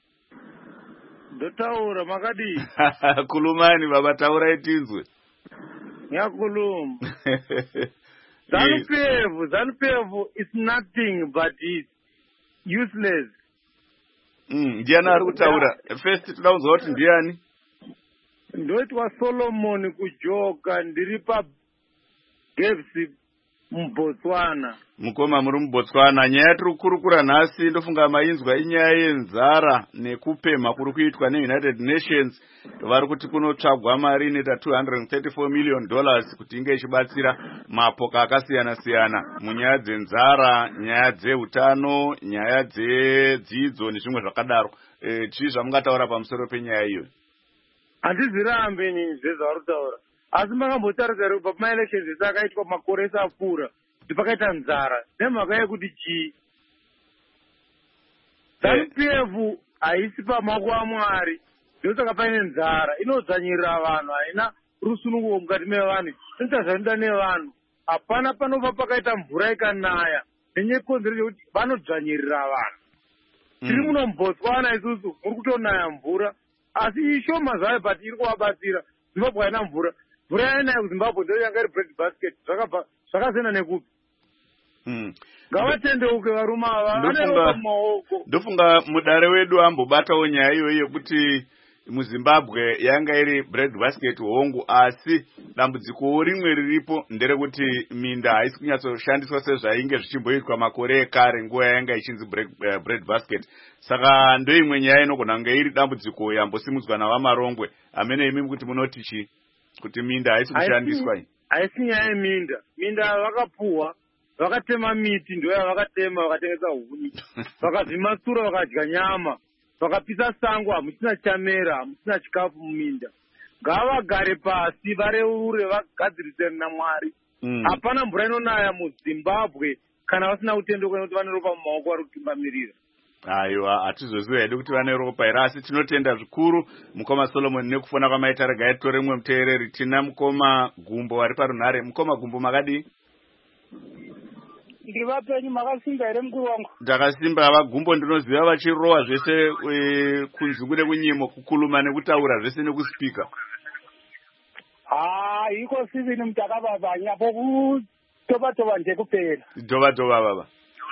Dotaura Magadi. Kulumani baba taura itinzwe. Nyakulum. ZANU-PF is nothing but it's useless. Ndiana ari kutaura. First tinaudzwa kuti ndiani? Ndoitwa Solomon kujoka ndiri pa Devsi muBotswana. Mukoma muri muBotswana. Nyaya tiri kukurukura nhasi ndofunga mainzwa inyaya yenzara nekupema kuri kuitwa neUnited Nations. Vari kuti kunotsvagwa mari inoita $234 million kuti inge ichibatsira mapoka akasiyana-siyana munyaya dzenzara, nyaya dzeutano, nyaya dzedzidzo nezvimwe zvakadaro. Chii zvamungataura pamusoro penyaya iyo? Handizirambe ini zvezvauri kutaura. Asi makambotarisira kuti pamaelections akaitwa makore esapfuura kuti pakaita nzara nemhaka yekuti chii? ZANU-PF haisi pamaoko aMwari, ndosaka paine nzara inodzvanyirira vanhu, haina rusununguko mukati mevanhu, inoita zvanoita nevanhu. Hapana panobva pakaita mvura ikanaya nenyekonzero yekuti vanodzvanyirira vanhu. Tiri muno muBotswana isusu muri kutonaya mvura, asi ishoma zvayo but iri kuvabatsira. Zimbabwe haina mvura. Mvura yainaya kuZimbabwe ndio yanga iri bread basket. Zvakasiyana nekupi? Ngavatendeuke varume ava, vaneropa mumaoko. Ndofunga mudare wedu ambobatawo nyaya iyoyo yekuti muZimbabwe yanga iri bread basket hongu, asi dambudziko rimwe riripo nderekuti minda haisi kunyatsoshandiswa sezvainge zvichimboitwa makore ekare nguva yanga ichinzi bread basket. Saka ndoimwe nyaya inogona kunge iri dambudziko yambosimudzwa navamarongwe. Amene imi kuti munoti chi? Kuti minda haisi kushandiswa? Haisi nyaya yeminda. Minda vakapuhwa, vakatema miti, ndo yavakatema vakatengesa huni. Vakazvimasura vakadya nyama. Vakapisa sango, hamusina chamera, hamusina chikafu muminda. Ngavagare pasi, vareure, vagadzirisane naMwari. Hapana mvura inonaya muZimbabwe kana vasina kutendeuka nekuti vane ropa mumaoko vari kutungamirira. Aiwa, hatizoziva hedu kuti vane ropa here, asi tinotenda zvikuru mukoma Solomon nekufona kwamaita. Regai tore mumwe muteereri. Tina mukoma Gumbo ari parunhare. Mukoma Gumbo, makadii? ndivapenyu makasimba here mukuru wangu? Ndakasimba Vagumbo ndinoziva vachirowa zvese kunzi kune kunyimo kukhuluma nekutaura zvese nekuspika. Iko sivini mutakavavanya pokutova nje kupera. Tova baba.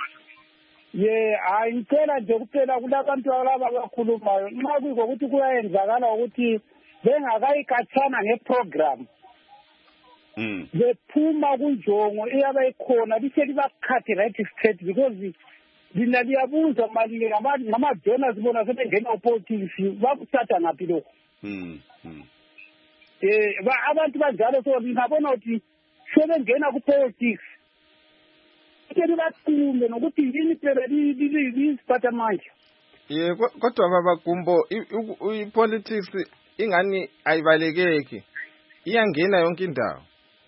Ngicela nje kuphela kulabantu laba abakhulumayo nxa kuzokuthi kuyenzakala ukuthi bengakayikathana ngeprogram bephuma kunjongo iyabe ikhona lithe libakhathe right straight because lina liyabuza mali ngama-donors bona sebengena upolitics bakuthatha ngaphi lokho. Abantu banjalo so ngabona ukuthi sebengena kupolitics libathume nokuthi yini phela lisiphatha manje. Kodwa baba Gumbo i-politics ingani ayibalekeki iyangena yonke indawo.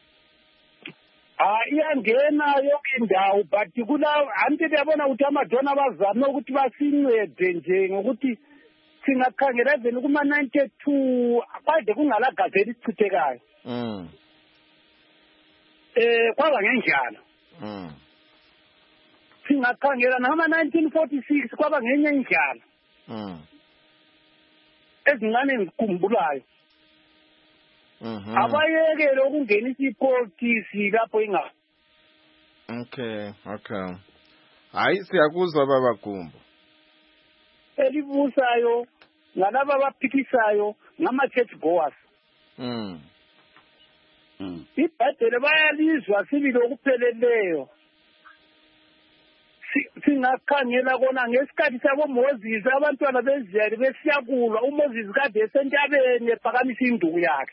Iyangena yonke indawo but anti ndiyabona ukuthi amadona bazame ukuthi basincede nje ngokuthi singakhangela ezeni kuma-92 kwade kungala gazi elichithekayo. Kwaba ngenjalo. Singakhangela nama-1946 kwaba ngenye indlela ezincane ngikhumbulayo. Abayekele ukungenisa ipolitisi lapho inga. Okay. Hayi siyakuzwa baba Gumbo. Elibusayo ngalaba abaphikisayo ngama-church goers. Ibhayibheli bayalizwa sibili okupheleleyo. Singakhangela kona ngesikhathi sabo Moses abantwana bezizayeli besiyakulwa uMoses kade esentabeni ephakamisa induku yakhe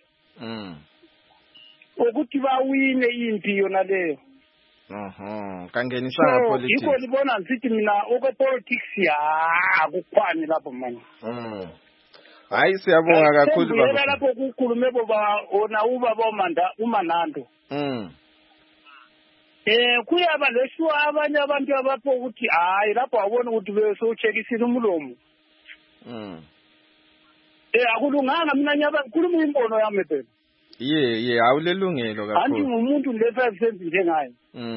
ukuthi bawine impi yona leyo. Kangenisa politics. Yiko libona ngithi mina okwepolitics akukhwani lapho manje. Hayi siyabonga kakhulu baba. Lapho kukhulume boba ona ubaba uManando. Kuyaba leshuwa abanye abantu abapho ukuthi hayi lapho awubona ukuthi besocheckisile umlomo. Akulunganga mina nyaba ngikhuluma imbono yami phela. Awulelungelo kakhulu. Anti ngumuntu le5 cents njengaye.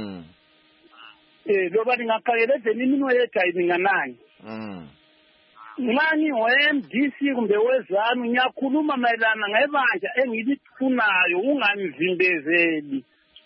Loba ningakhangela ezeni iminwe yethu ayininganayo. Nxa ngiwe-MDC kumbe wezami ngiyakhuluma mayelana ngebanja engilifunayo ungangivimbezeli.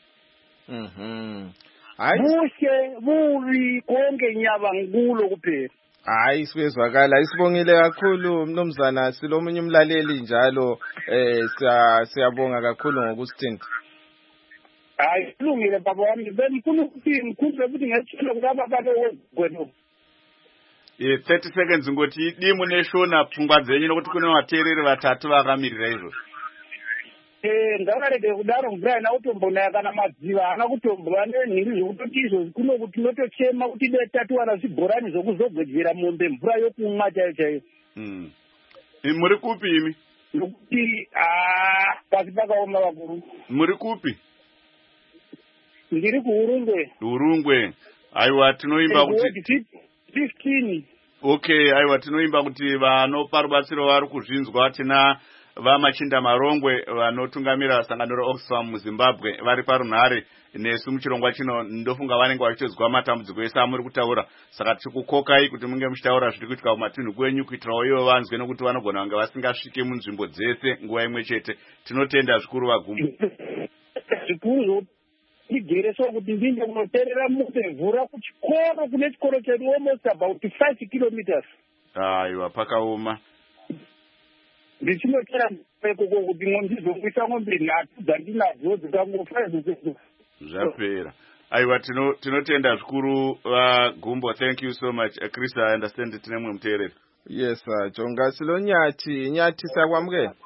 Buhle bubi konke nyaba ngikulo kuphela. Hayi sikwezwakala isibongile kakhulu mnumzana silomunye umlaleli njalo siyabonga kakhulu ngokusithinta. Hayi kulungile baba wami bengifuna ukuthi ngikhulule ukuthi ngethele kulaba balokwenza. 30 seconds ngoti dimu neshona pfungwa dzenyu nokuti kune vateereri vatatu vakamirira izvozvo. Ndakarege kudaro mvura ina kutombonaya kana madziva ana kutombwa nenhindi zvekutoti izvo kuno kuti notochema kuti detatuwana zvibhorani zvokuzogwedzera mombe mvura yokumwa chaiyo chaiyo. Muri kupi imi? Nokuti pasi pakaoma vakuru. Muri kupi? Ndiri kuUrungwe. Urungwe. Aiwa tinoimba kuti 15. Okay, aiwa tinoimba kuti vanopa rubatsiro vari kuzvinzwa tina vamachinda marongwe vanotungamira sangano reOxfam muZimbabwe vari parunhare nesu muchirongwa chino ndofunga vanenge vachitozwa matambudziko ese amuri kutaura saka tikukokai kuti munge muchitaura zviri kuitika kumatunhu kwenyu kuitirawo ivo vanzwe nokuti vanogona kunge vasingasvike munzvimbo dzese nguva imwe chete. Tinotenda zvikuru Vagumbo. Zvikuru igere so kuti ndinde kunoterera mupe mvura kuchikoro kune chikoro chedu almost about 5 kilometers. Aiwa pakaoma. Ndichinochera pekoko kuti ndizomwisa ng'ombe 3 dzandinadzo dzikangofa izvo. Zvapera. Aiwa tinotenda zvikuru Vagumbo. Thank you so much. Chris, I understand tine mumwe muteereri. Yes sir. Jonga silo nyati sakwamukela.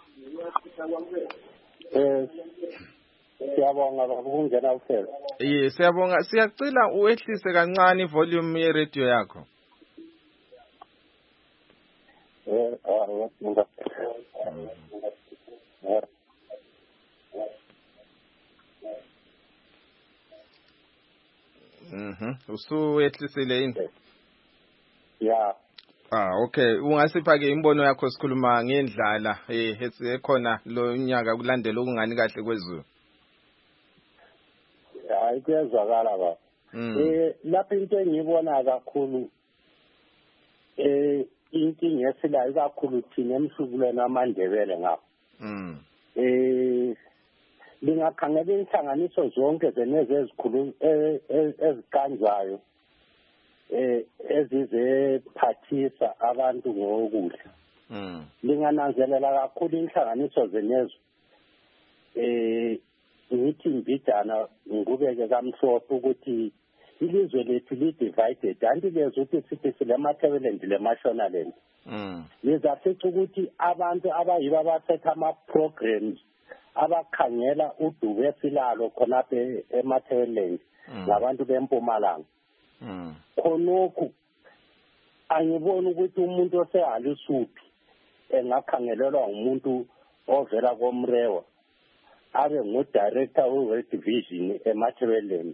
Siyabonga ukungena uphela. Siyabonga. Siyacela uwehlise kancane volume ye radio yakho. Usuwehlisile yini? Yeah. Okay. Ungasipha ke imbono yakho sikhuluma ngendlala ekhona lo nyaka kulandela okungani kahle kwezulu. Hayi kuyezwakala baba. Lapho into engiyibona kakhulu inkinga esilayo kakhulu thina emhlubulweni wamaNdebele ngapha. Lingakhangela inhlanganiso zonke zeneze ezikhulu ezikanjwayo ezizephathisa abantu ngokudla. Lingananzelela kakhulu inhlanganiso zenezo ngithi mbidana ngikubeke kamhlophe ukuthi ilizwe lethu li-divided, anti lezi ukuthi sithi silemathebelendi lemashonaland. Lizafica ukuthi abantu abayibo abasetha ama-programs abakhangela udubo esilalo khonapha emathebelendi ngabantu bempumalanga. Khonokhu angiboni ukuthi umuntu osehalusuphi engakhangelelwa ngumuntu ovela komrewa abe ngu-director we-World Division emathebelendi.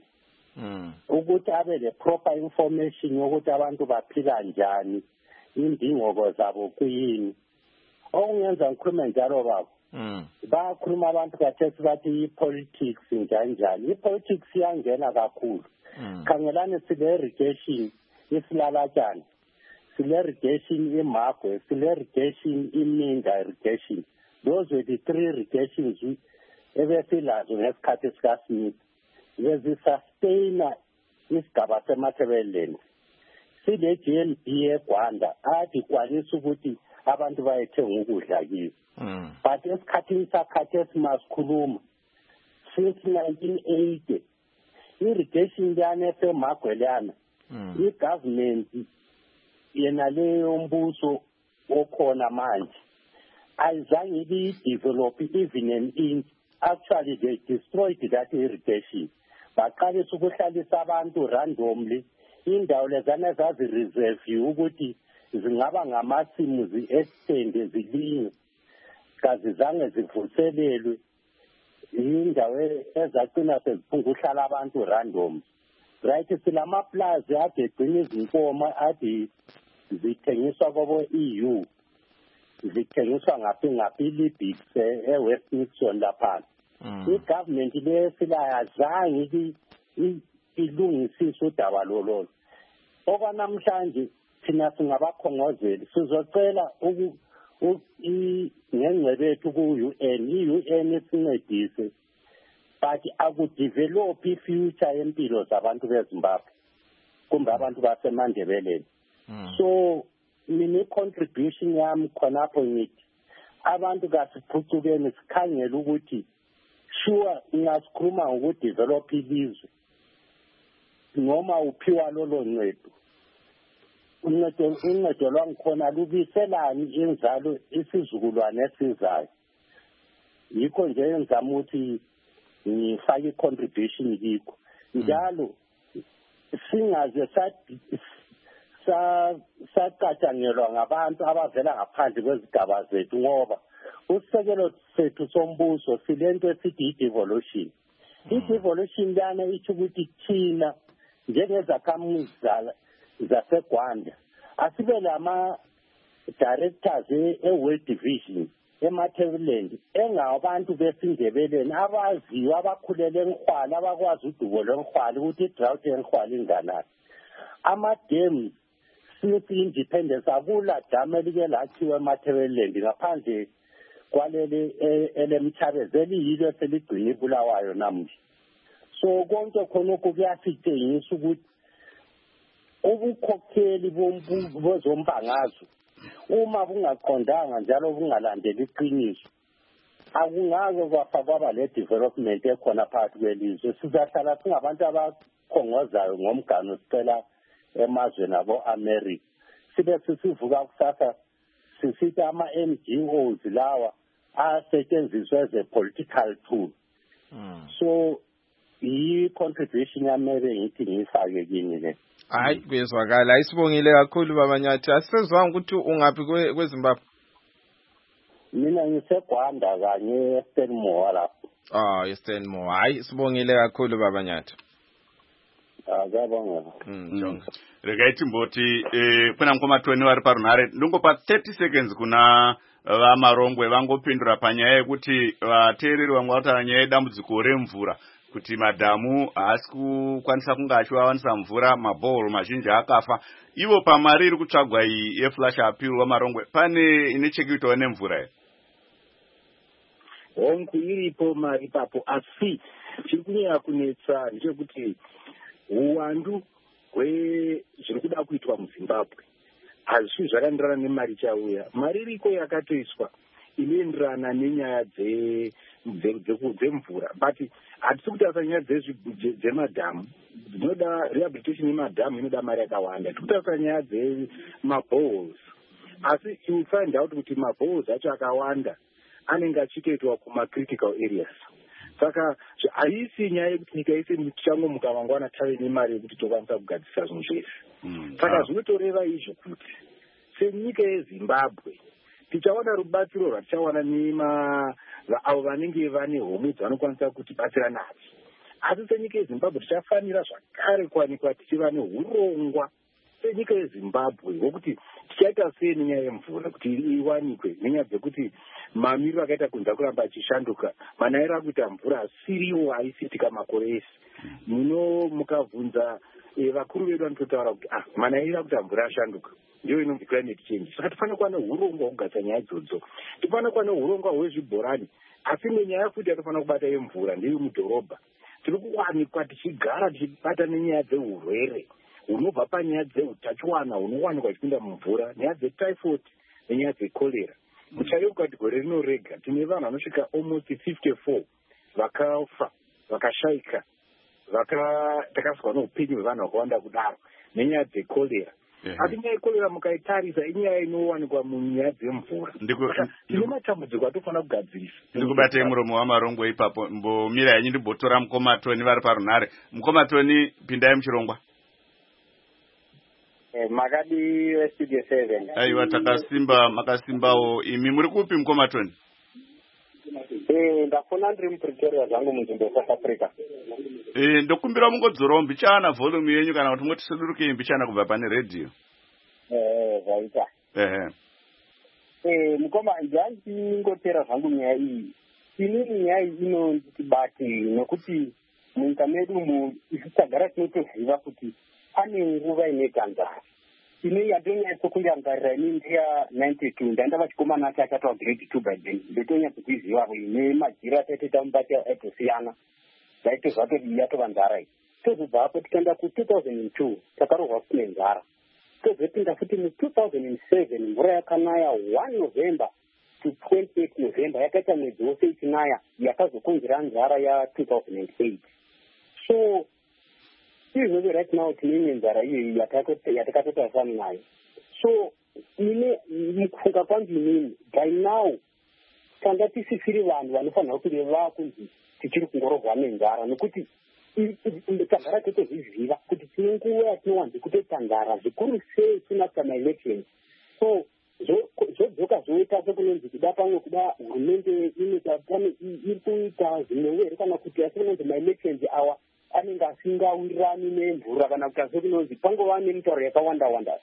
Ukuthi abe le-proper information yokuthi abantu baphila njani, indingoko zabo kuyini. Okungenza ngikhulume njalo baba, bayakhuluma abantu kathesi bathi i-politics njani. I-politics iyangena kakhulu. Khangelani sile-irrigation isilalatshana, sile-irrigation iMagwe, sile-irrigation iMinda irrigation. Those were the 3 irrigations ebesilazo ngesikhathi sikaSmith. Lezi-sustaina isigaba semathebelendi. Sile-GLB eGwanda adikwanisa ukuthi abantu bayethenga ukudla kiyo. But esikhathini sakhathesi masikhuluma, since 1980 irrigation lana eseMagwe lana i-government yena leyo mbuso okhona manje ayizange ibe-develop even an inch. Actually they destroyed that irrigation. Baqalisa ukuhlalisa abantu randomly indawo lezana ezazi-reserve ukuthi zingaba ngamasimu zi-extend zilinywe kazizange zivuselelwe indawo ezagcina seziphunga uhlala abantu random. Right, silamaplazi ade egcina izinkomo ade zithengiswa kobo EU, zithengiswa ngaphi Libix eWest Nixon lapha. I-government lesilayo azange ilungisise udaba lolo. Okwanamhlanje thina singabakhongozeli sizocela ngengcebo yethu ku-UN, i-UN isincedise but akudevelop i-future yempilo zabantu beZimbabwe kumbe abantu baseMandebeleni. So mina i-contribution yami khonapho ngithi abantu kasiphucukeni sikhangele ukuthi sure ngasikhuluma ngokudevelop ilizwe noma uphiwa lolo ncedo. Uncedo lwangikhona lubiselani inzalo isizukulwane esizayo. Yikho nje engizama ukuthi ngifake i-contribution kikho. Njalo singaze sacatshangelwa ngabantu abavela ngaphandle kwezigaba zethu ngoba usekelo sethu sombuso silento esithi i-devolution. I-devolution lana ithi ukuthi thina njengezakhamuzi zaseGwanda asibe lama-directors e-World Division emathebelendi engabantu besindebeleni abaziyo abakhulele enhwala abakwazi udubo lwenhwala ukuthi i-drought yenhwala inganani. Ama-dams since independence akula dam elike lakhiwa emathebelendi ngaphandle kwaleli elemthabezi eliyilo seligcina ibulawayo namuhla. So konke khonokho kuyasitshengisa ukuthi ubukhokheli bozombangazwe uma bungaqondanga njalo bungalandeli iqiniso akungake kwafa kwaba le-development ekhona phakathi kwelizwe. Sizahlala singabantu abakhongozayo ngomgano sicela emazweni abo-America sibe sisivuka kusasa sisithi ama-NGOs lawa asetshenziswa as a political tool. So i-contribution yamele ngithi ngiyifake kini le. Hayi kuyezwakala. Isibongile kakhulu Baba Nyathi. Asizwanga ukuthi ungaphi kweZimbabwe? Mina ngiseGwanda kanye eStenmore lapho. eStenmore. Hayi sibongile kakhulu Baba Nyathi. Ngiyabonga. Jonga. Rekaiti mboti kuna mkomatweni vari parunhare ndongopa 30 seconds kuna vamarongwe vangopindura panyaya yekuti vateereri vamwe vataura nyaya yedambudziko remvura kuti madhamu haasi kukwanisa kunge achiwawanisa mvura, mabhoro mazhinji akafa. Ivo pamari iri kutsvagwa iyi yeflash appeal wamarongwe, pane ine chekuitawo nemvura here? Hongu iripo mari ipapo, asi chiri kunyanya kunetsa ndechekuti uwandu hwezviri kuda kuitwa muZimbabwe hazvisi zvakandirana nemari ichauya. Mari iriko yakatoiswa inoenderana nenyaya dzemvura, but hatisi kutarisa nyaya dzemadhamu. Dzinoda rehabilitation yemadhamu inoda mari yakawanda. Tiri kutarisa nyaya dzemaboreholes, asi you will find out kuti maboreholes acho akawanda anenge achitoitwa kumacritical areas. Saka haisi nyaya yekuti nyika yese tichangomuka mangwana tave nemari yekuti tokwanisa kugadzisa zvinhu zvese. Saka zvinotoreva izvo kuti senyika yeZimbabwe tichawana rubatsiro rwatichawana avo vanenge vane homu dzavanokwanisa kutibatsira nadzo. Asi senyika yeZimbabwe tichafanira zvakare kuwanikwa tichiva neurongwa senyika yeZimbabwe hwokuti tichaita sei nenyaya yemvura kuti iwanikwe, nenyaya dzekuti mamiriro akaita kunza kuramba achishanduka. Manayiro akuita mvura asiriwo aisiitika makore ese. Mukabvunza vakuru vedu vanototaura kuti manayiro akuita mvura ashanduka ndiyo inonzi climate change. Saka tifanira kuva neurongwa hwekugadzira nyaya idzodzo. Tifanira kuva neurongwa hwezvibhorani, asi nenyaya futi yatofanira kubata yemvura ndiyo mudhorobha. Tiri kuwanikwa tichigara tichibata nenyaya dzeurwere hunobva panyaya dzeutachiwana hunowanikwa chichipinda mumvura, nyaya dzetyphoid nenyaya dzekorera. Muchayeuka kuti gore rino rega tine vanhu vanosvika almost 54 vakafa, vakashayika, takaswa noupenyu hwevanhu vakawanda kudaro nenyaya dzekorera. Asi nyaya yekorera mukaitarisa inyaya inowanikwa munyaya dzemvura. Tine matambudziko atofanira kugadzirisa. Ndikubatei muromo wamarongwe ipapo, mbomira yenyu ndimbotora Mukomatoni vari parunhare. Mukomatoni, pindai muchirongwa. Makadi westudio 7. Aiwa, makasimbawo. Imi muri kupi Mukomatoni? Ndafuna ndiri muPretoria zvangu munzvimbo South Africa. Ndokumbira mungodzorawo mbichana volume yenyu kana kuti motisedurukei mbichana kubva pane radio. Zvaita. Mukoma, ndingotera zvangu nyaya iyi. Inini nyaya iyi inondibate nekuti munyika medu umu tisagara tinotoziva kuti pane nguva inoita nzara. Ine yandonyatsokuyangarira ini ndiya 92 ndandava chikomana chakatwa grade 2 by then. Ndotonyatsokuiziva ine majira ataitoita mubati aitosiyana. Zvaitozvatodi yatova nzara iyi. Tozobva hapo tikaenda ku2002 takarohwa kune nzara. Tozopinda futi mu2007 mvura yakanaya 1 November to 28 November yakaita mwedzi wose ichinaya yakazokonzera nzara ya2008. So izvozvo right now tine nzara iyoyi yatakatotarisana nayo. So ine mukufunga kwangu inini by now tanga tisisiri vanhu vanofanira kuti vakunzi tichiri kungorohwa nenzara, nekuti tagara totozviziva kuti tine nguva yatinowanze kutoita nzara zvikuru sei tina maelection. So zvodzoka zoita sekunonzi kuda pamwe kuda hurumende iri kuita zvimwewo here kana kuti asekunonzi maelections awa anenge asingawirirani nemvura kana kuti asekunonzi pangova nemitauro yakawanda-wanda.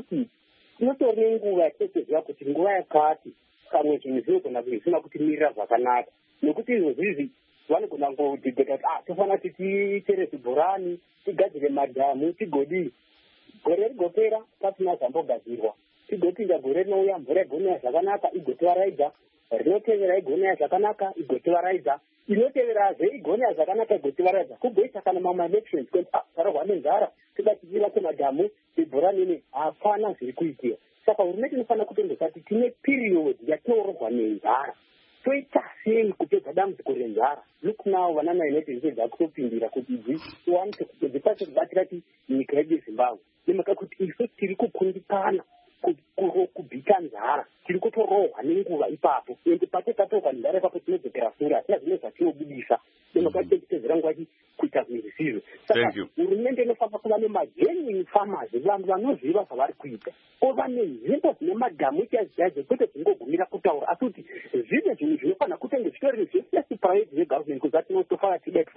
Tinotori nenguva yatinotoziva kuti nguva yakati kamwe chinhu zvinogona zvisina kutimirira zvakanaka, nekuti izvozvizvi vanogona ngodhibheta kuti tofanira kuti titere zvibhorani, tigadzire madhamu, tigodii. Gore rigopera pasina zvambogadzirwa. Tigopinda gore rinouya mvura igonaya zvakanaka igotevaraidza, rinotevera igonaya zvakanaka igotevaraidza, inoteverazve igonaya zvakanaka igotevaraidza. Kugoita kana mama-elections kuti tarohwa nenzara tibatizira kumadhamu zvibhoranini, hapana zviri kuitika. Saka hurumende inofanira kutondosati tine period yatinoorohwa nenzara. Toita sei kupedza dambudziko renzara? Look now, vanana United dzakutopindira kuti dzipache kubatira kuti nyika yedu yeZimbabwe nemaka kuti isu tiri kukundikana kubhika nzara, tiri kutorohwa nenguva ipapo, ende pate tatoka nzara ipapo tinodzokera shure, hatina zvimwe zvatinobudisa nemaka tezera nguva kuita zvinhu zvisizvo. Saka hurumende inofanira kuva nemagenuine farmers, vanhu vanoziva zvavari kuita, ova nenzvimbo dzine madhamu chaizvo kwete dzingogumira kutaura, asi kuti zvive zvinhu zvinofanira kutenge zvitori zvese private zvegovernment kuti vatinotofanira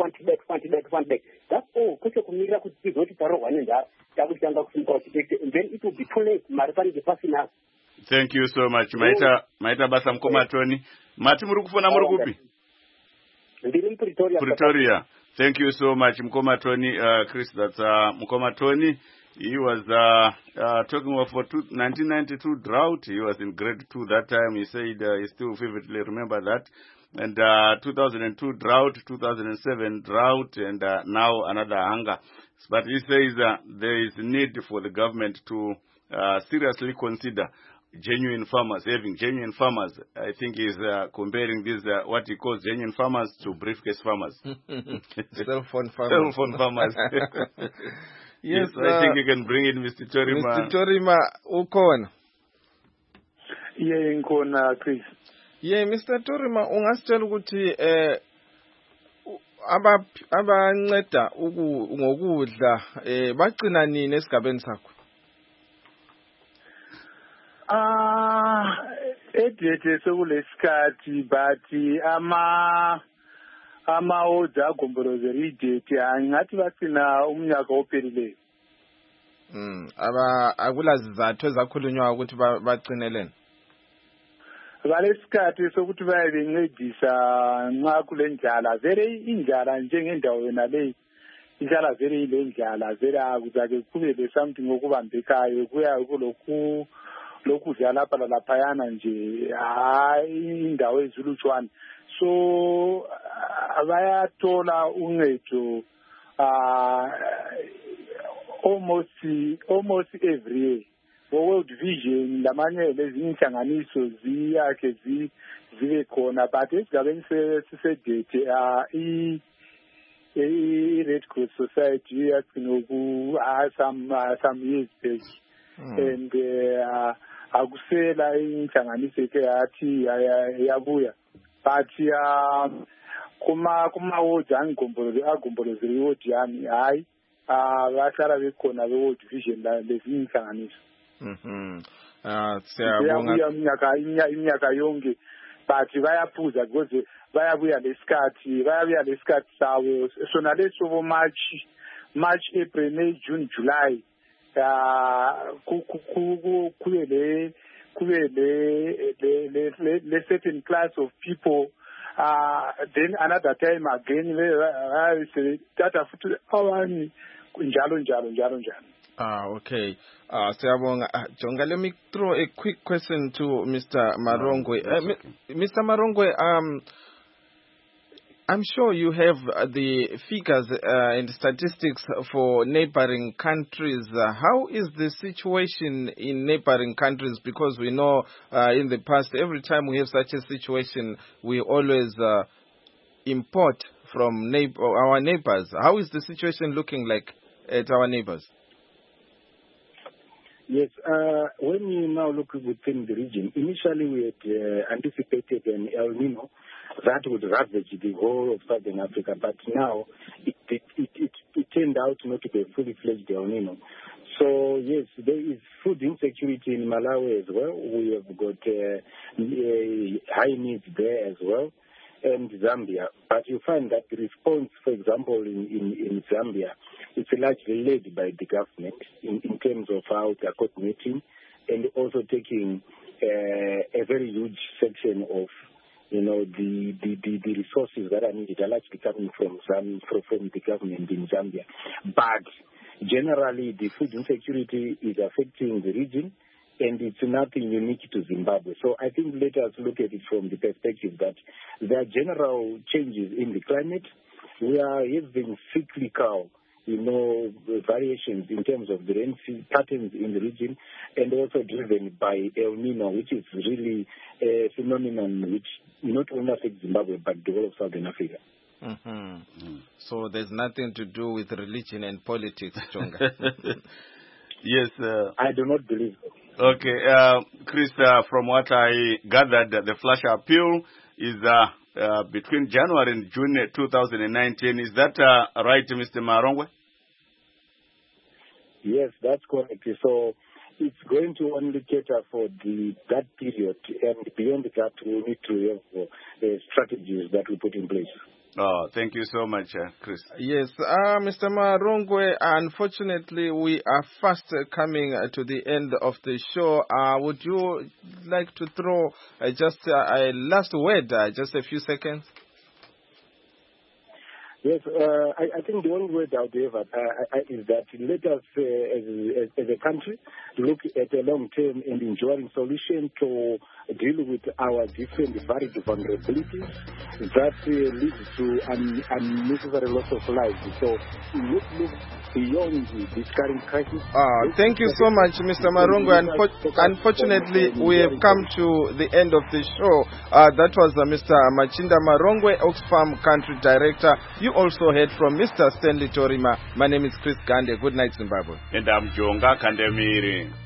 tidai. That's all, kwete kumirira kuti tizoti tarohwa nenzara takutanga kusimuka uchitete, and then it will be too late, mari panenge pasina. Thank you so much. Maita basa Mukomatoni. Mati muri kufona muri kupi? Ndiri muPretoria. Pretoria. Thank you so much, Mkoma Tony. Chris, that's Mkoma Tony. He was talking about 1992 drought. He was in grade 2 that time. He said he still vividly remember that. And 2002 drought, 2007 drought, and now another hunger. But he says there is need for the government to seriously consider genuine farmers, having genuine farmers. I think he's comparing this, what he calls genuine farmers to briefcase farmers. Cell phone farmers. Cell phone farmers. Yes, I think you can bring in Mr. Torima. Mr. Torima, ukona. Yeah, ngikona Chris. Yeah, Mr. Torima, ungasitshela ukuthi abanceda ngokudla bagcina nini esigabeni sakho? Edete sekulesikhathi bathi ama-odds agombolozela idate angathi bagcina umnyaka ophelileyo. Akula zizathu ezakhulunywa ukuthi bagcineleni. Ngalesikhathi sokuthi baye bencedisa nxa kule ndlala vele indlala njengendawo yona leyi ihlala vele ile ndlala vele akuzake kube le something okubambekayo kuya lokudla lapha lalaphayana nje hayi indawo ezilutshwana so bayathola uncedo almost every year. World Vision lamanye lezi inhlanganiso ziyakhe zibe khona but esigabeni sisedate i-Red Cross Society yagcina some years back and akusela inhlanganiso ke yathi yabuya but kuma-wards agombolozela iward yami hayi bahlala bekhona be-World Vision lezi inhlanganiso. Siyabonga iminyaka yonke but bayaphuza because bayabuya lesikhathi sawo sona leso bo March, April, May, June, July kube le certain class of people then another time again tata futhi awani njalo. Okay. Siyabonga. Jonga, let me throw a quick question to Mr. Marongwe. Mr. Marongwe, I'm sure you have the figures and statistics for neighboring countries. How is the situation in neighboring countries? Because we know in the past, every time we have such a situation, we always import from our neighbors. How is the situation looking like at our neighbors? Yes, when you now look within the region, initially we had anticipated an El Nino that would ravage the whole of Southern Africa, but now it turned out not to be a fully fledged El Nino. So yes, there is food insecurity in Malawi as well. We have got high needs there as well, and Zambia. But you find that the response, for example, in Zambia, it's largely led by the government in terms of how they are coordinating and also taking a very huge section of, the resources that are needed are largely coming from the government in Zambia. But generally, the food insecurity is affecting the region, and it's nothing unique to Zimbabwe. So I think let us look at it from the perspective that there are general changes in the climate. We are having cyclical, variations in terms of the rain patterns in the region, and also driven by El Nino, which is really a phenomenon which not only affects Zimbabwe, but the whole of Southern Africa. So there's nothing to do with religion and politics, Jonga. Yes. I do not believe so. Okay. Chris, from what I gathered, the flash appeal is between January and June 2019. Is that right, Mr. Marongwe? Yes, that's correct. So it's going to only cater for that period, and beyond that, we need to have strategies that we put in place. Oh, thank you so much, Chris. Yes, Mr. Marongwe, unfortunately, we are fast coming to the end of the show. Would you like to throw just a last word, just a few seconds? Yes, I think the only word I would have is that let us, as a country, look at a long-term and enduring solution to deal with our different varied vulnerabilities that leads to unnecessary loss of lives. So let's look beyond this current crisis. Thank you so much, Mr. Marongwe. Unfortunately, we have come to the end of the show. That was Mr. Machinda Marongwe, Oxfam Country Director. You also heard from Mr. Stanley Torima. My name is Chris Gande. Good night, Zimbabwe. And I'm Jonga Kandemiri.